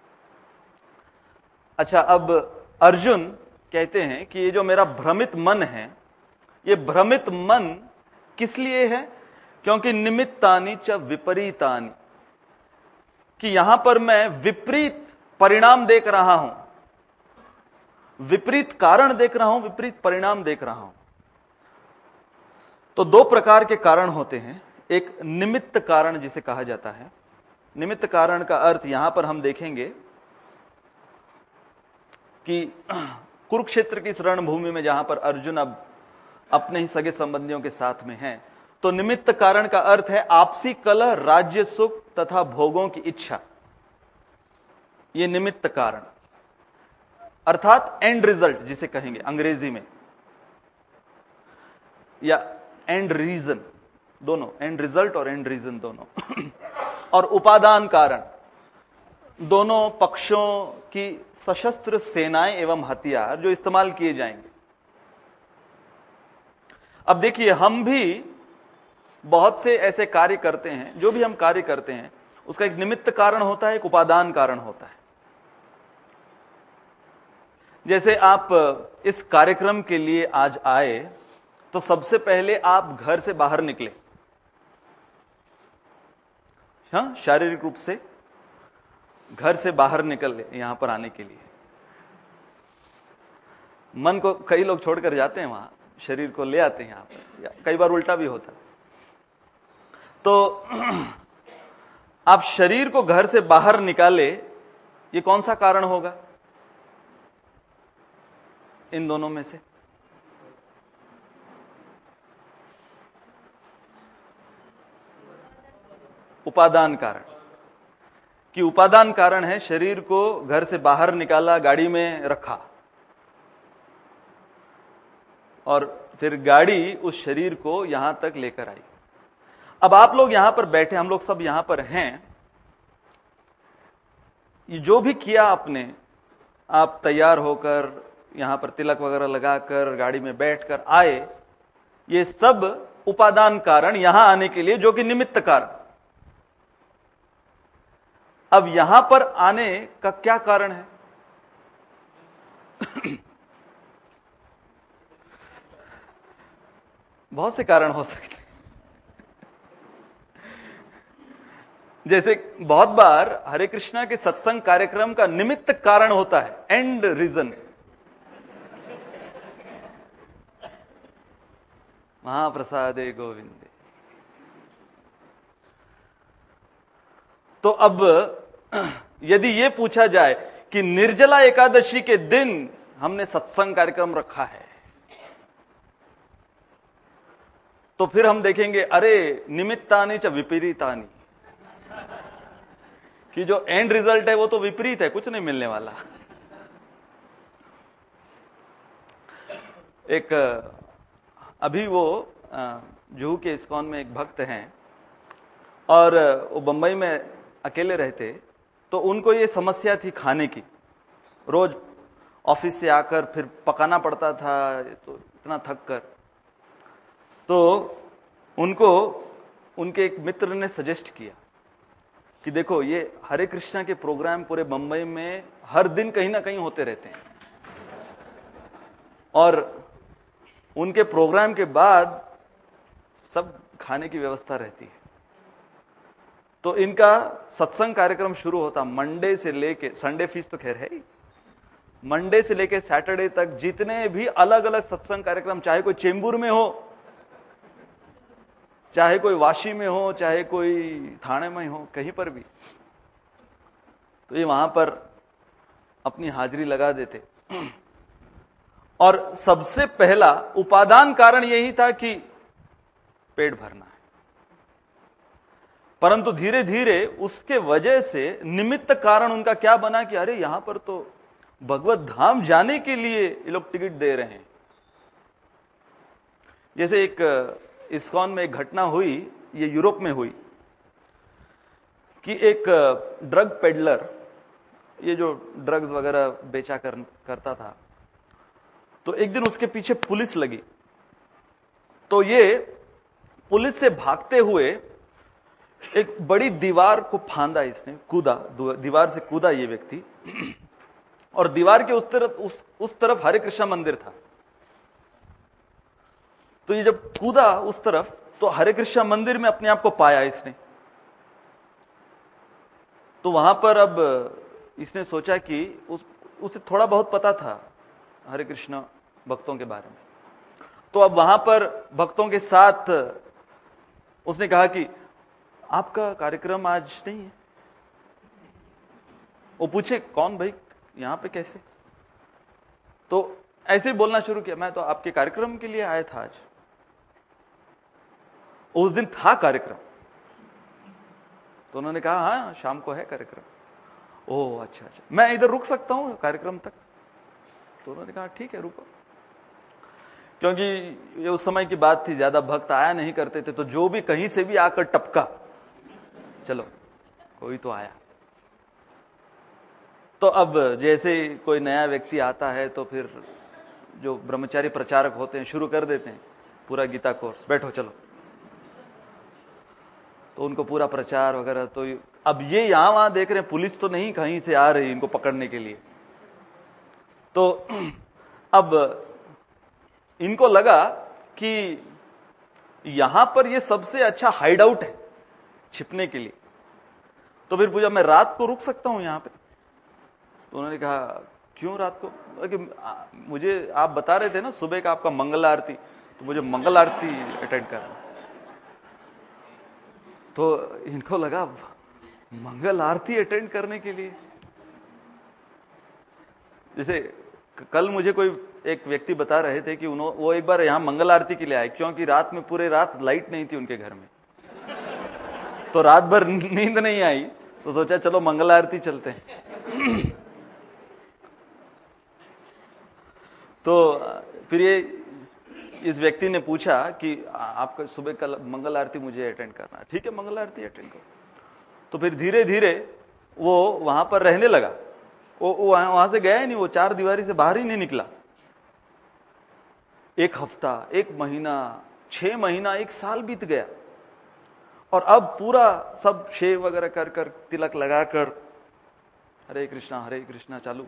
अच्छा, अब अर्जुन कहते हैं कि ये जो मेरा भ्रमित मन है, ये भ्रमित मन किस लिए है? क्योंकि निमित्तानि च विपरीतानि, कि यहां पर मैं विपरीत परिणाम देख रहा हूं, विपरीत कारण देख रहा हूं, विपरीत परिणाम देख रहा हूं। तो दो प्रकार के कारण होते हैं। एक निमित्त कारण जिसे कहा जाता है। निमित्त कारण का अर्थ यहां पर हम देखेंगे कि कुरुक्षेत्र की इस रणभूमि में जहां पर अर्जुन अब अपने ही सगे संबंधियों के साथ में हैं, तो निमित्त कारण का अर्थ है आपसी कलह, राज्य सुख तथा भोगों की इच्छा। यह निमित्त कारण अर्थात एंड रिजल्ट जिसे कहेंगे अंग्रेजी में, या एंड रीजन, दोनों, एंड रिजल्ट और एंड रीजन दोनों। और उपादान कारण, दोनों पक्षों की सशस्त्र सेनाएं एवं हथियार जो इस्तेमाल किए जाएंगे। अब देखिए, हम भी बहुत से ऐसे कार्य करते हैं, जो भी हम कार्य करते हैं उसका एक निमित्त कारण होता है, एक उपादान कारण होता है। जैसे आप इस कार्यक्रम के लिए आज आए, तो सबसे पहले आप घर से बाहर निकले, हाँ, शारीरिक रूप से घर से बाहर निकल यहां पर आने के लिए। मन को कई लोग छोड़कर जाते हैं वहां, शरीर को ले आते हैं यहां पर, या कई बार उल्टा भी होता है। तो आप शरीर को घर से बाहर निकाले, ये कौन सा कारण होगा इन दोनों में से? उपादान कारण। कि उपादान कारण है शरीर को घर से बाहर निकाला, गाड़ी में रखा, और फिर गाड़ी उस शरीर को यहां तक लेकर आई। अब आप लोग यहां पर बैठे, हम लोग सब यहां पर हैं, ये जो भी किया आपने, आप तैयार होकर यहां पर तिलक वगैरह लगाकर गाड़ी में बैठकर आए, ये सब उपादान कारण यहां आने के लिए, जो कि निमित्त कारण। अब यहां पर आने का क्या कारण है? बहुत से कारण हो सकते हैं। जैसे बहुत बार हरे कृष्णा के सत्संग कार्यक्रम का निमित्त कारण होता है, एंड रीजन, महाप्रसादे गोविंदे। तो अब यदि यह पूछा जाए कि निर्जला एकादशी के दिन हमने सत्संग कार्यक्रम रखा है, तो फिर हम देखेंगे अरे निमित्तानि च विपरीतानि, कि जो एंड रिजल्ट है वो तो विपरीत है, कुछ नहीं मिलने वाला। एक अभी वो जुहू के इस्कॉन में एक भक्त हैं, और वो बंबई में अकेले रहते, तो उनको ये समस्या थी खाने की। रोज ऑफिस से आकर फिर पकाना पड़ता था, तो इतना थक कर, तो उनको उनके एक मित्र ने सजेस्ट किया कि देखो, ये हरे कृष्णा के प्रोग्राम पूरे बंबई में हर दिन कहीं ना कहीं होते रहते हैं, और उनके प्रोग्राम के बाद सब खाने की व्यवस्था रहती है। तो इनका सत्संग कार्यक्रम शुरू होता मंडे से लेके, संडे फीस तो खैर है ही, मंडे से लेके सैटरडे तक जितने भी अलग अलग सत्संग कार्यक्रम, चाहे कोई चेंबूर में हो, चाहे कोई वाशी में हो, चाहे कोई थाने में हो, कहीं पर भी, तो ये वहां पर अपनी हाजिरी लगा देते। और सबसे पहला उपादान कारण यही था कि पेट भरना है, परंतु धीरे धीरे उसके वजह से निमित्त कारण उनका क्या बना कि अरे यहां पर तो भगवत धाम जाने के लिए ये लोग टिकट दे रहे हैं। जैसे एक इस्कॉन में एक घटना हुई, ये यूरोप में हुई, कि एक ड्रग पेडलर, ये जो ड्रग्स वगैरह बेचा करता था, तो एक दिन उसके पीछे पुलिस लगी। तो ये पुलिस से भागते हुए एक बड़ी दीवार को फांदा, इसने कूदा, दीवार से कूदा ये व्यक्ति, और दीवार के उस तरफ हरे कृष्णा मंदिर था। तो ये जब कूदा उस तरफ, तो हरे कृष्णा मंदिर में अपने आप को पाया इसने। तो वहां पर अब इसने सोचा कि उसे थोड़ा बहुत पता था हरे कृष्णा भक्तों के बारे में, तो अब वहां पर भक्तों के साथ उसने कहा कि आपका कार्यक्रम आज नहीं है। वो पूछे कौन भाई, यहां पे कैसे? तो ऐसे ही बोलना शुरू किया, मैं तो आपके कार्यक्रम के लिए आया था आज। उस दिन था कार्यक्रम। तो उन्होंने कहा हाँ शाम को है कार्यक्रम। ओह अच्छा अच्छा, मैं इधर रुक सकता हूं कार्यक्रम तक? तो उन्होंने कहा ठीक है रुको, क्योंकि ये उस समय की बात थी, ज्यादा भक्त आया नहीं करते थे, तो जो भी कहीं से भी आकर टपका, चलो कोई तो आया। तो अब जैसे कोई नया व्यक्ति आता है तो फिर जो ब्रह्मचारी प्रचारक होते हैं शुरू कर देते हैं पूरा गीता कोर्स, बैठो चलो, तो उनको पूरा प्रचार वगैरह। तो अब ये यहां वहां देख रहे हैं, पुलिस तो नहीं कहीं से आ रही इनको पकड़ने के लिए। तो अब इनको लगा कि यहां पर ये सबसे अच्छा हाइड आउट है छिपने के लिए। तो फिर पूछा मैं रात को रुक सकता हूं यहां पे? तो उन्होंने कहा क्यों रात को? कि मुझे आप बता रहे थे ना सुबह का आपका मंगल आरती, तो मुझे मंगल आरती अटेंड करना। तो इनको लगा मंगल आरती अटेंड करने के लिए, जैसे कल मुझे कोई एक व्यक्ति बता रहे थे कि वो एक बार यहां मंगल आरती के लिए आए, क्योंकि रात में पूरे रात लाइट नहीं थी उनके घर में, तो रात भर नींद नहीं आई, तो सोचा चलो मंगल आरती चलते हैं। तो फिर ये इस व्यक्ति ने पूछा कि आपका सुबह कल मंगल आरती मुझे अटेंड करना है। ठीक है मंगल आरती अटेंड करो। तो फिर धीरे धीरे वो वहां पर रहने लगा। वो वहां से गया ही नहीं, वो चार दीवारी से बाहर ही नहीं निकला। एक हफ्ता, एक महीना, 6 महीना, 1 साल बीत गया, और अब पूरा सब शेव वगैरह कर कर, तिलक लगाकर हरे कृष्णा चालू।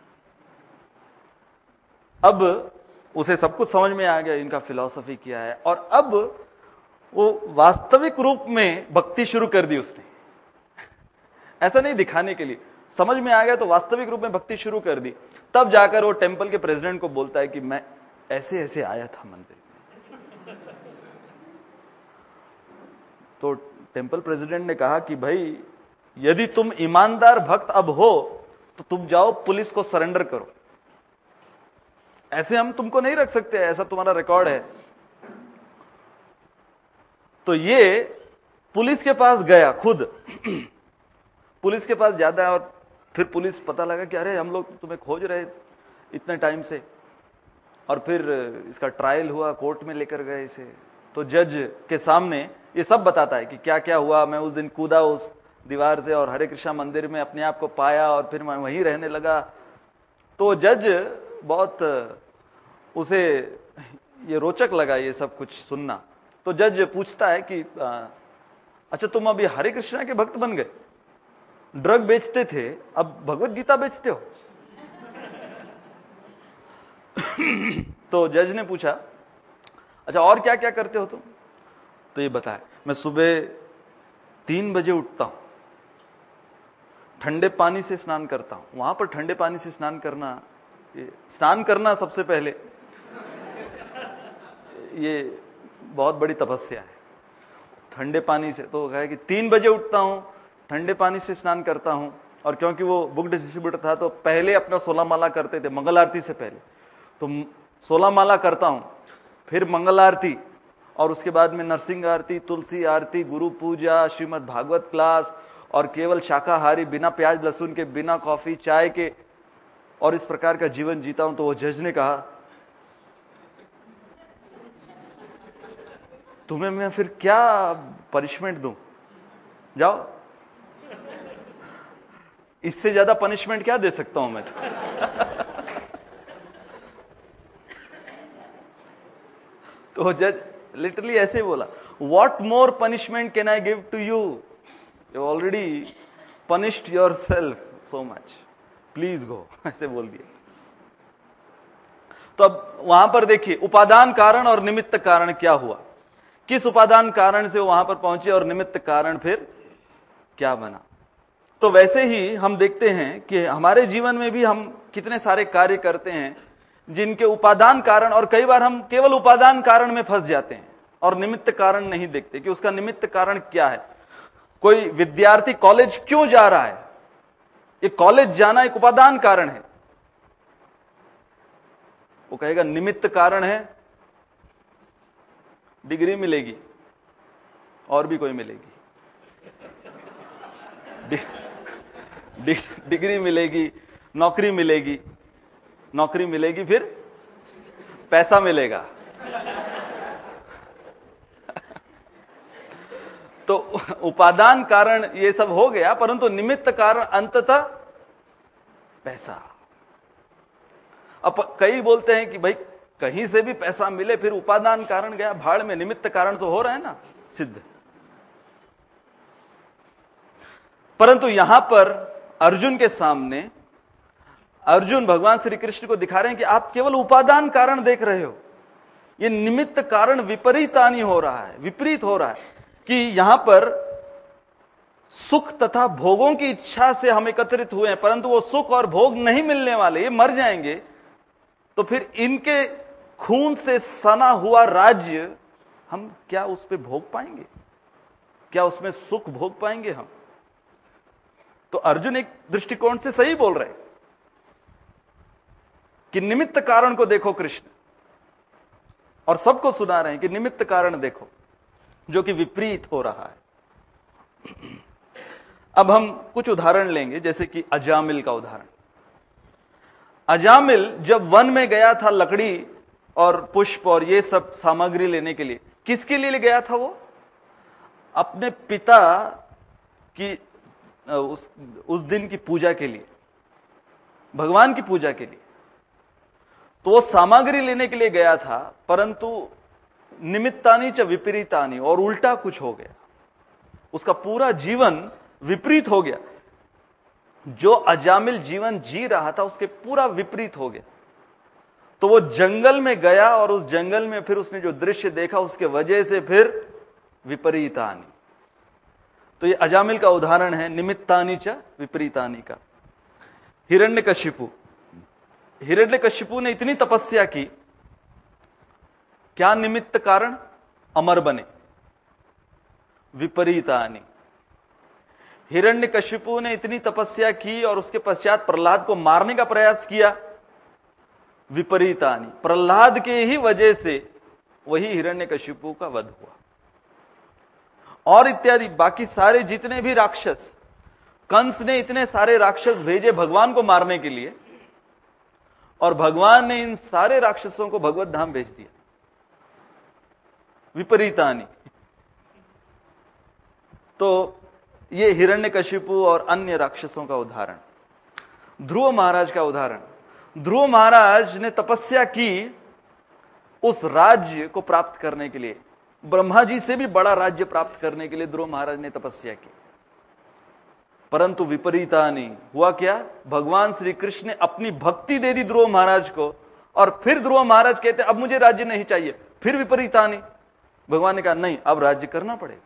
अब उसे सब कुछ समझ में आ गया, इनका फिलॉसफी क्या है, और अब वो वास्तविक रूप में भक्ति शुरू कर दी उसने। ऐसा नहीं दिखाने के लिए, समझ में आ गया तो वास्तविक रूप में भक्ति शुरू कर दी। तब जाकर वो टेंपल के प्रेसिडेंट को बोलता है कि मैं ऐसे ऐसे आया था मंदिर में। तो टेंपल प्रेसिडेंट ने कहा कि भाई यदि तुम ईमानदार भक्त अब हो तो तुम जाओ पुलिस को सरेंडर करो, ऐसे हम तुमको नहीं रख सकते, ऐसा तुम्हारा रिकॉर्ड है। तो ये पुलिस के पास गया खुद। पुलिस के पास जाता है, और फिर पुलिस पता लगा कि अरे हम लोग तुम्हें खोज रहे इतने टाइम से, और फिर इसका ट्रायल हुआ, कोर्ट में लेकर गए इसे। तो जज के सामने ये सब बताता है कि क्या क्या हुआ, मैं उस दिन कूदा उस दीवार से और हरे कृष्णा मंदिर में अपने आप को पाया, और फिर मैं वहीं रहने लगा। तो जज बहुत उसे ये रोचक लगा ये सब कुछ सुनना। तो जज पूछता है कि अच्छा, तुम अभी हरे कृष्णा के भक्त बन गए, ड्रग बेचते थे, अब भगवत गीता बेचते हो। तो जज ने पूछा, अच्छा और क्या क्या करते हो तुम? तो ये बताया, मैं सुबह 3 बजे उठता हूं, ठंडे पानी से स्नान करता हूं। वहां पर ठंडे पानी से स्नान करना सबसे पहले ये बहुत बड़ी तपस्या है, ठंडे पानी से। तो कहा कि 3 बजे उठता हूं, ठंडे पानी से स्नान करता हूं। और क्योंकि वो बुक डिस्ट्रीब्यूटर था तो पहले अपना 16 माला करते थे मंगल आरती से पहले, तो 16 माला करता हूं, फिर मंगल आरती, और उसके बाद में नरसिंह आरती, तुलसी आरती, गुरु पूजा, श्रीमद् भागवत क्लास, और केवल शाकाहारी, बिना प्याज लहसुन के, बिना कॉफी चाय के, और इस प्रकार का जीवन जीता हूं। तो वो जज ने कहा, तुम्हें मैं फिर क्या पनिशमेंट दूं? जाओ, इससे ज्यादा पनिशमेंट क्या दे सकता हूं मैं तो जज लिटरली ऐसे बोला, what more punishment can I give to you? You already punished yourself so much, please go, ऐसे बोल दिया। तो अब वहां पर देखिए उपादान कारण और निमित्त कारण क्या हुआ, किस उपादान कारण से वो वहां पर पहुंचे और निमित्त कारण फिर क्या बना। तो वैसे ही हम देखते हैं कि हमारे जीवन में भी हम कितने सारे कार्य करते हैं जिनके उपादान कारण, और कई बार हम केवल उपादान कारण में फंस जाते हैं और निमित्त कारण नहीं देखते कि उसका निमित्त कारण क्या है। कोई विद्यार्थी कॉलेज क्यों जा रहा है? ये कॉलेज जाना एक उपादान कारण है। वो कहेगा निमित्त कारण है, डिग्री मिलेगी, और भी कोई मिलेगी, डिग्री मिलेगी, नौकरी मिलेगी, नौकरी मिलेगी, फिर पैसा मिलेगा। तो उपादान कारण ये सब हो गया, परंतु निमित्त कारण अंततः पैसा। अब कई बोलते हैं कि भाई कहीं से भी पैसा मिले, फिर उपादान कारण गया भाड़ में, निमित्त कारण तो हो रहा है ना सिद्ध। परंतु यहां पर अर्जुन के सामने अर्जुन भगवान श्री कृष्ण को दिखा रहे हैं कि आप केवल उपादान कारण देख रहे हो, ये निमित्त कारण विपरीतानी हो रहा है, विपरीत हो रहा है कि यहां पर सुख तथा भोगों की इच्छा से हम एकत्रित हुए हैं, परंतु वो सुख और भोग नहीं मिलने वाले, ये मर जाएंगे। तो फिर इनके खून से सना हुआ राज्य हम क्या उस पर भोग पाएंगे? क्या उसमें सुख भोग पाएंगे हम? तो अर्जुन एक दृष्टिकोण से सही बोल रहे कि निमित्त कारण को देखो कृष्ण, और सबको सुना रहे हैं कि निमित्त कारण देखो जो कि विपरीत हो रहा है। अब हम कुछ उदाहरण लेंगे, जैसे कि अजामिल का उदाहरण। अजामिल जब वन में गया था लकड़ी और पुष्प और ये सब सामग्री लेने के लिए, किसके लिए गया था वो? अपने पिता की उस दिन की पूजा के लिए, भगवान की पूजा के लिए। तो वो सामग्री लेने के लिए गया था, परंतु निमित्तानी च विपरीतानी, और उल्टा कुछ हो गया, उसका पूरा जीवन विपरीत हो गया। जो अजामिल जीवन जी रहा था उसके पूरा विपरीत हो गया। तो वो जंगल में गया और उस जंगल में फिर उसने जो दृश्य देखा उसके वजह से फिर विपरीतानी। तो ये अजामिल का उदाहरण है निमित्तानी च विपरीतानी का। हिरण्यकशिपु, हिरण्यकशिपु ने इतनी तपस्या की, क्या निमित्त कारण? अमर बने, विपरीतानी। हिरण्यकशिपु ने इतनी तपस्या की और उसके पश्चात प्रहलाद को मारने का प्रयास किया, विपरीतानी। प्रहलाद के ही वजह से वही हिरण्यकशिपु का वध हुआ। और इत्यादि बाकी सारे जितने भी राक्षस, कंस ने इतने सारे राक्षस भेजे भगवान को मारने के लिए, और भगवान ने इन सारे राक्षसों को भगवत धाम भेज दिया, विपरीतानी। तो ये हिरण्यकशिपु और अन्य राक्षसों का उदाहरण। ध्रुव महाराज का उदाहरण, ध्रुव महाराज ने तपस्या की उस राज्य को प्राप्त करने के लिए, ब्रह्मा जी से भी बड़ा राज्य प्राप्त करने के लिए ध्रुव महाराज ने तपस्या की, परंतु विपरीतानि हुआ क्या, भगवान श्री कृष्ण ने अपनी भक्ति दे दी ध्रुव महाराज को, और फिर ध्रुव महाराज कहते अब मुझे राज्य नहीं चाहिए, फिर विपरीतानि, भगवान ने कहा नहीं अब राज्य करना पड़ेगा,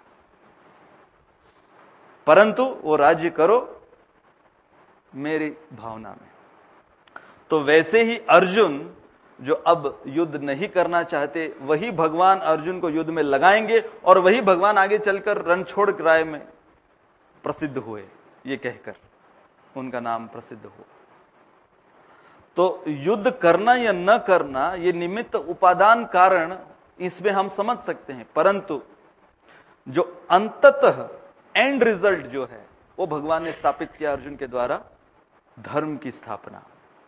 परंतु वो राज्य करो मेरी भावना में। तो वैसे ही अर्जुन जो अब युद्ध नहीं करना चाहते, वही भगवान अर्जुन को युद्ध में लगाएंगे, और वही भगवान आगे चलकर रणछोड़ राय में प्रसिद्ध हुए, ये कहकर उनका नाम प्रसिद्ध हुआ। तो युद्ध करना या न करना ये निमित्त उपादान कारण इसमें हम समझ सकते हैं, परंतु जो अंततः एंड रिजल्ट जो है वो भगवान ने स्थापित किया अर्जुन के द्वारा, धर्म की स्थापना।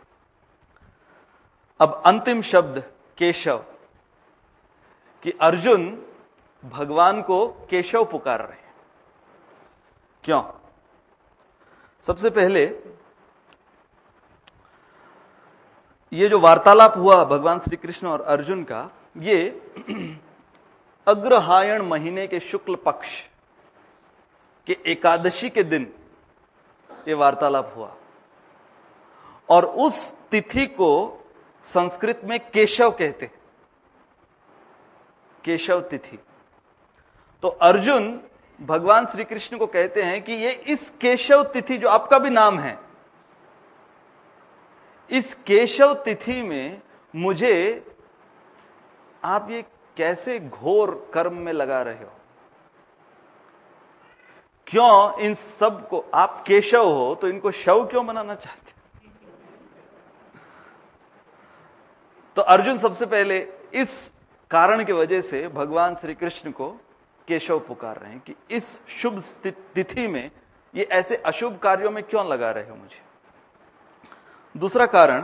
अब अंतिम शब्द केशव, कि अर्जुन भगवान को केशव पुकार रहे हैं। क्यों? सबसे पहले ये जो वार्तालाप हुआ भगवान श्री कृष्ण और अर्जुन का, ये अग्रहायण महीने के शुक्ल पक्ष के एकादशी के दिन ये वार्तालाप हुआ, और उस तिथि को संस्कृत में केशव कहते हैं, केशव तिथि। तो अर्जुन भगवान श्री कृष्ण को कहते हैं कि ये इस केशव तिथि जो आपका भी नाम है, इस केशव तिथि में मुझे आप ये कैसे घोर कर्म में लगा रहे हो, क्यों इन सब को, आप केशव हो तो इनको शव क्यों बनाना चाहते? तो अर्जुन सबसे पहले इस कारण की वजह से भगवान श्री कृष्ण को केशव पुकार रहे हैं कि इस शुभ तिथि में ये ऐसे अशुभ कार्यों में क्यों लगा रहे हो मुझे। दूसरा कारण,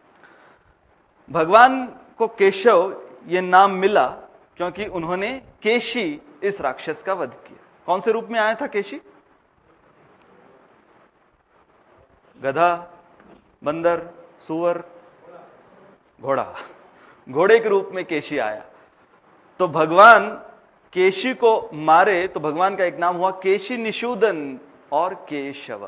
भगवान को केशव ये नाम मिला क्योंकि उन्होंने केशी इस राक्षस का वध किया। कौन से रूप में आया था केशी? गधा, बंदर, सुअर, घोड़ा, घोड़े के रूप में केशी आया। तो भगवान केशी को मारे तो भगवान का एक नाम हुआ केशी निषूदन और केशव।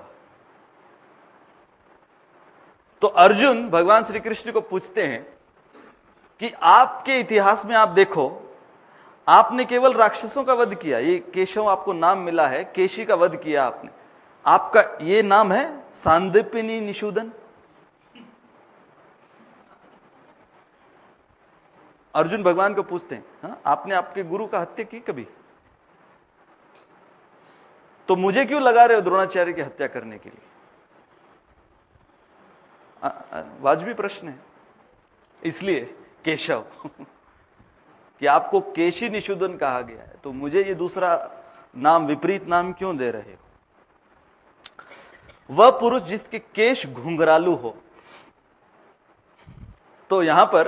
तो अर्जुन भगवान श्री कृष्ण को पूछते हैं कि आपके इतिहास में आप देखो, आपने केवल राक्षसों का वध किया, ये केशव आपको नाम मिला है, केशी का वध किया आपने, आपका ये नाम है सांदीपनी निषूदन। अर्जुन भगवान को पूछते हैं, हाँ, आपने आपके गुरु का हत्या की कभी? तो मुझे क्यों लगा रहे हो द्रोणाचार्य की हत्या करने के लिए? वाजबी प्रश्न है। इसलिए केशव कि आपको केशी निषूदन कहा गया है, तो मुझे ये दूसरा नाम, विपरीत नाम क्यों दे रहे हो? वह पुरुष जिसके केश घुंघरालू हो। तो यहां पर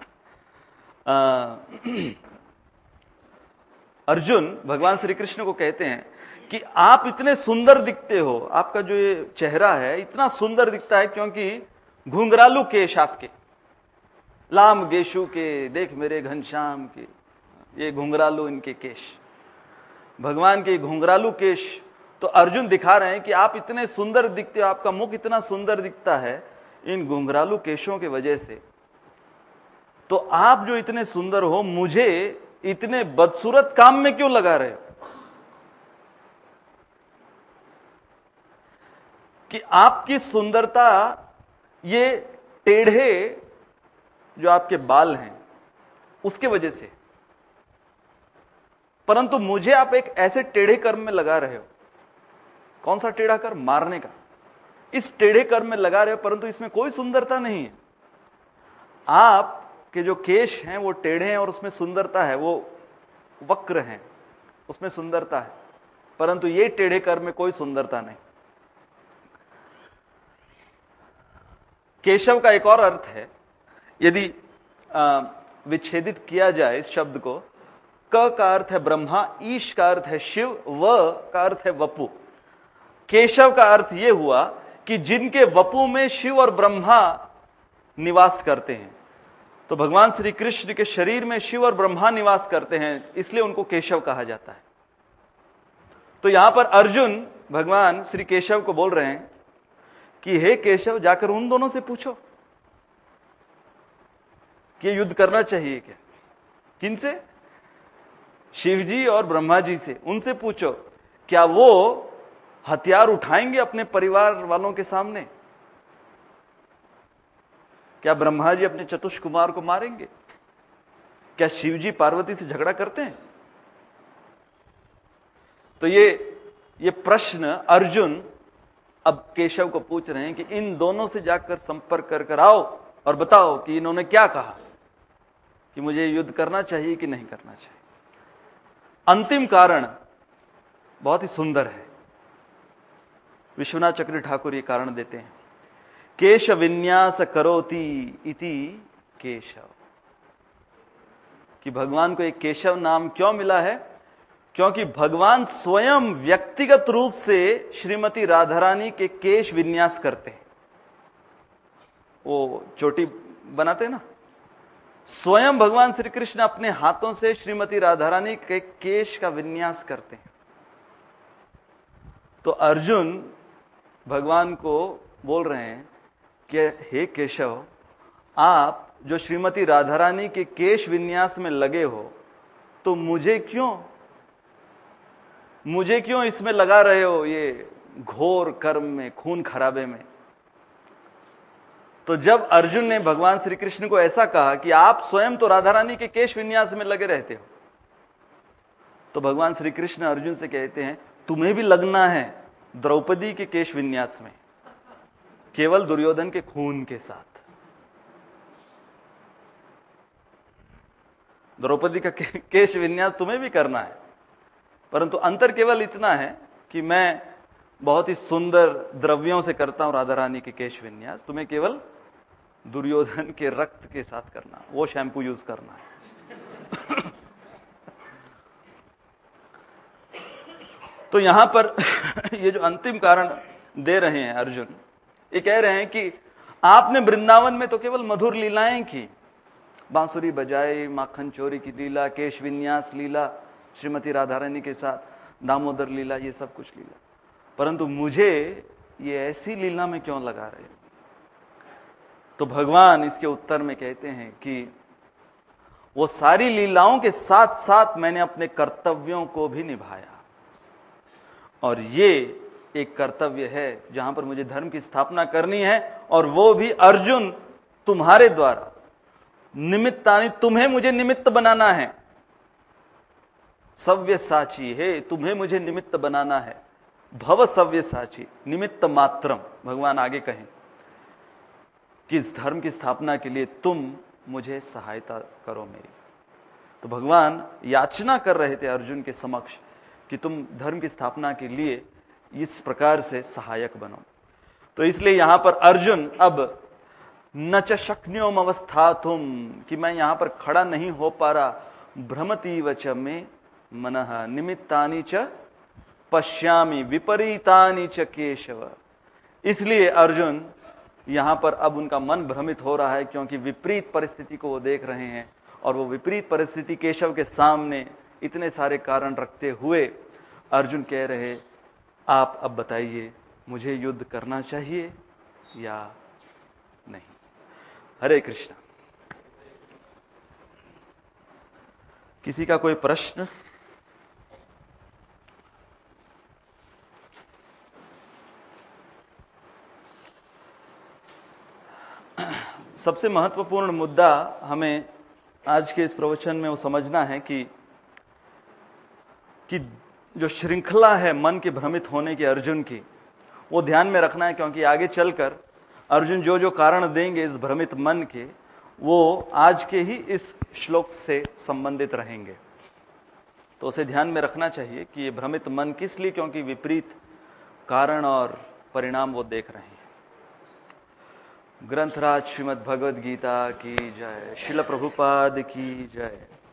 अर्जुन भगवान श्री कृष्ण को कहते हैं कि आप इतने सुंदर दिखते हो, आपका जो ये चेहरा है इतना सुंदर दिखता है क्योंकि घुंघरालू केश आपके, लाम गेशु के, देख मेरे घनश्याम के, ये घुंघरालू इनके केश, भगवान के घुंघरालू केश। तो अर्जुन दिखा रहे हैं कि आप इतने सुंदर दिखते हो, आपका मुख इतना सुंदर दिखता है इन घुंघरालू केशों की वजह से। तो आप जो इतने सुंदर हो, मुझे इतने बदसूरत काम में क्यों लगा रहे हो? कि आपकी सुंदरता ये टेढ़े जो आपके बाल हैं उसके वजह से, परंतु मुझे आप एक ऐसे टेढ़े कर्म में लगा रहे हो। कौन सा टेढ़ा कर्म? मारने का। इस टेढ़े कर्म में लगा रहे हो, परंतु इसमें कोई सुंदरता नहीं है। आपके जो केश हैं वो टेढ़े हैं और उसमें सुंदरता है, वो वक्र हैं, उसमें सुंदरता है, परंतु ये टेढ़े कर्म में कोई सुंदरता नहीं। केशव का एक और अर्थ है, यदि विच्छेदित किया जाए इस शब्द को, क का अर्थ है ब्रह्मा, ईश का अर्थ है शिव, व का अर्थ है वपु। केशव का अर्थ यह हुआ कि जिनके वपु में शिव और ब्रह्मा निवास करते हैं, तो भगवान श्री कृष्ण के शरीर में शिव और ब्रह्मा निवास करते हैं, इसलिए उनको केशव कहा जाता है। तो यहां पर अर्जुन भगवान श्री केशव को बोल रहे हैं कि हे केशव, जाकर उन दोनों से पूछो कि युद्ध करना चाहिए क्या। किनसे? शिवजी और ब्रह्मा जी से। उनसे पूछो क्या वो हथियार उठाएंगे अपने परिवार वालों के सामने? क्या ब्रह्मा जी अपने चतुष कुमार को मारेंगे? क्या शिवजी पार्वती से झगड़ा करते हैं? तो ये प्रश्न अर्जुन अब केशव को पूछ रहे हैं कि इन दोनों से जाकर संपर्क कर आओ और बताओ कि इन्होंने क्या कहा, कि मुझे युद्ध करना चाहिए कि नहीं करना चाहिए। अंतिम कारण बहुत ही सुंदर है। विश्वनाथ चक्री ठाकुर ये कारण देते हैं, केश विन्यास करोति इति केशव, कि भगवान को एक केशव नाम क्यों मिला है? क्योंकि भगवान स्वयं व्यक्तिगत रूप से श्रीमती राधा रानी के केश विन्यास करते हैं। वो चोटी बनाते हैं ना, स्वयं भगवान श्री कृष्ण अपने हाथों से श्रीमती राधा रानी के केश का विन्यास करते हैं। तो अर्जुन भगवान को बोल रहे हैं कि हे केशव, आप जो श्रीमती राधा रानी के केश विन्यास में लगे हो, तो मुझे क्यों इसमें लगा रहे हो, ये घोर कर्म में, खून खराबे में। तो जब अर्जुन ने भगवान श्री कृष्ण को ऐसा कहा कि आप स्वयं तो राधा रानी के केश विन्यास में लगे रहते हो, तो भगवान श्री कृष्ण अर्जुन से कहते हैं तुम्हें भी लगना है द्रौपदी के केश विन्यास में, केवल दुर्योधन के खून के साथ। द्रौपदी का केश विन्यास तुम्हें भी करना है, परंतु अंतर केवल इतना है कि मैं बहुत ही सुंदर द्रव्यों से करता हूं राधा रानी के केश विन्यास, तुम्हें केवल दुर्योधन के रक्त के साथ करना, वो शैम्पू यूज करना है। तो यहां पर ये जो अंतिम कारण दे रहे हैं अर्जुन, ये कह रहे हैं कि आपने वृंदावन में तो केवल मधुर लीलाएं की, बांसुरी बजाई, माखन चोरी की लीला, केश विन्यास लीला श्रीमती राधा रानी के साथ, दामोदर लीला, ये सब कुछ लीला, परंतु मुझे ये ऐसी लीला में क्यों लगा रहे हो? तो भगवान इसके उत्तर में कहते हैं कि वो सारी लीलाओं के साथ साथ मैंने अपने कर्तव्यों को भी निभाया, और ये एक कर्तव्य है जहां पर मुझे धर्म की स्थापना करनी है, और वो भी अर्जुन तुम्हारे द्वारा निमित्तानि, तुम्हें मुझे निमित्त बनाना है। सव्यसाची है, तुम्हें मुझे निमित्त बनाना है। भव सव्यसाची, निमित्त मात्रम, भगवान आगे कहें कि इस धर्म की स्थापना के लिए तुम मुझे सहायता करो मेरी। तो भगवान याचना कर रहे थे अर्जुन के समक्ष कि तुम धर्म की स्थापना के लिए इस प्रकार से सहायक बनो। तो इसलिए यहां पर अर्जुन अब न च शक्न्योम अवस्थातुम, कि मैं यहां पर खड़ा नहीं हो पा रहा, भ्रमतीव च में मनः निमित्तानि च पश्यामि विपरीतानि च केशव। इसलिए अर्जुन यहां पर अब उनका मन भ्रमित हो रहा है, क्योंकि विपरीत परिस्थिति को वो देख रहे हैं, और वो विपरीत परिस्थिति केशव के सामने इतने सारे कारण रखते हुए अर्जुन कह रहे, आप अब बताइए मुझे युद्ध करना चाहिए या नहीं। हरे कृष्ण। किसी का कोई प्रश्न? सबसे महत्वपूर्ण मुद्दा हमें आज के इस प्रवचन में वो समझना है कि जो श्रृंखला है मन के भ्रमित होने की अर्जुन की, वो ध्यान में रखना है, क्योंकि आगे चलकर अर्जुन जो जो कारण देंगे इस भ्रमित मन के, वो आज के ही इस श्लोक से संबंधित रहेंगे। तो उसे ध्यान में रखना चाहिए कि ये भ्रमित मन किस लिए, क्योंकि विपरीत कारण और परिणाम वो देख रहे हैं। ग्रंथराज श्रीमद् भगवद गीता की जय, श्रील प्रभुपाद की जय।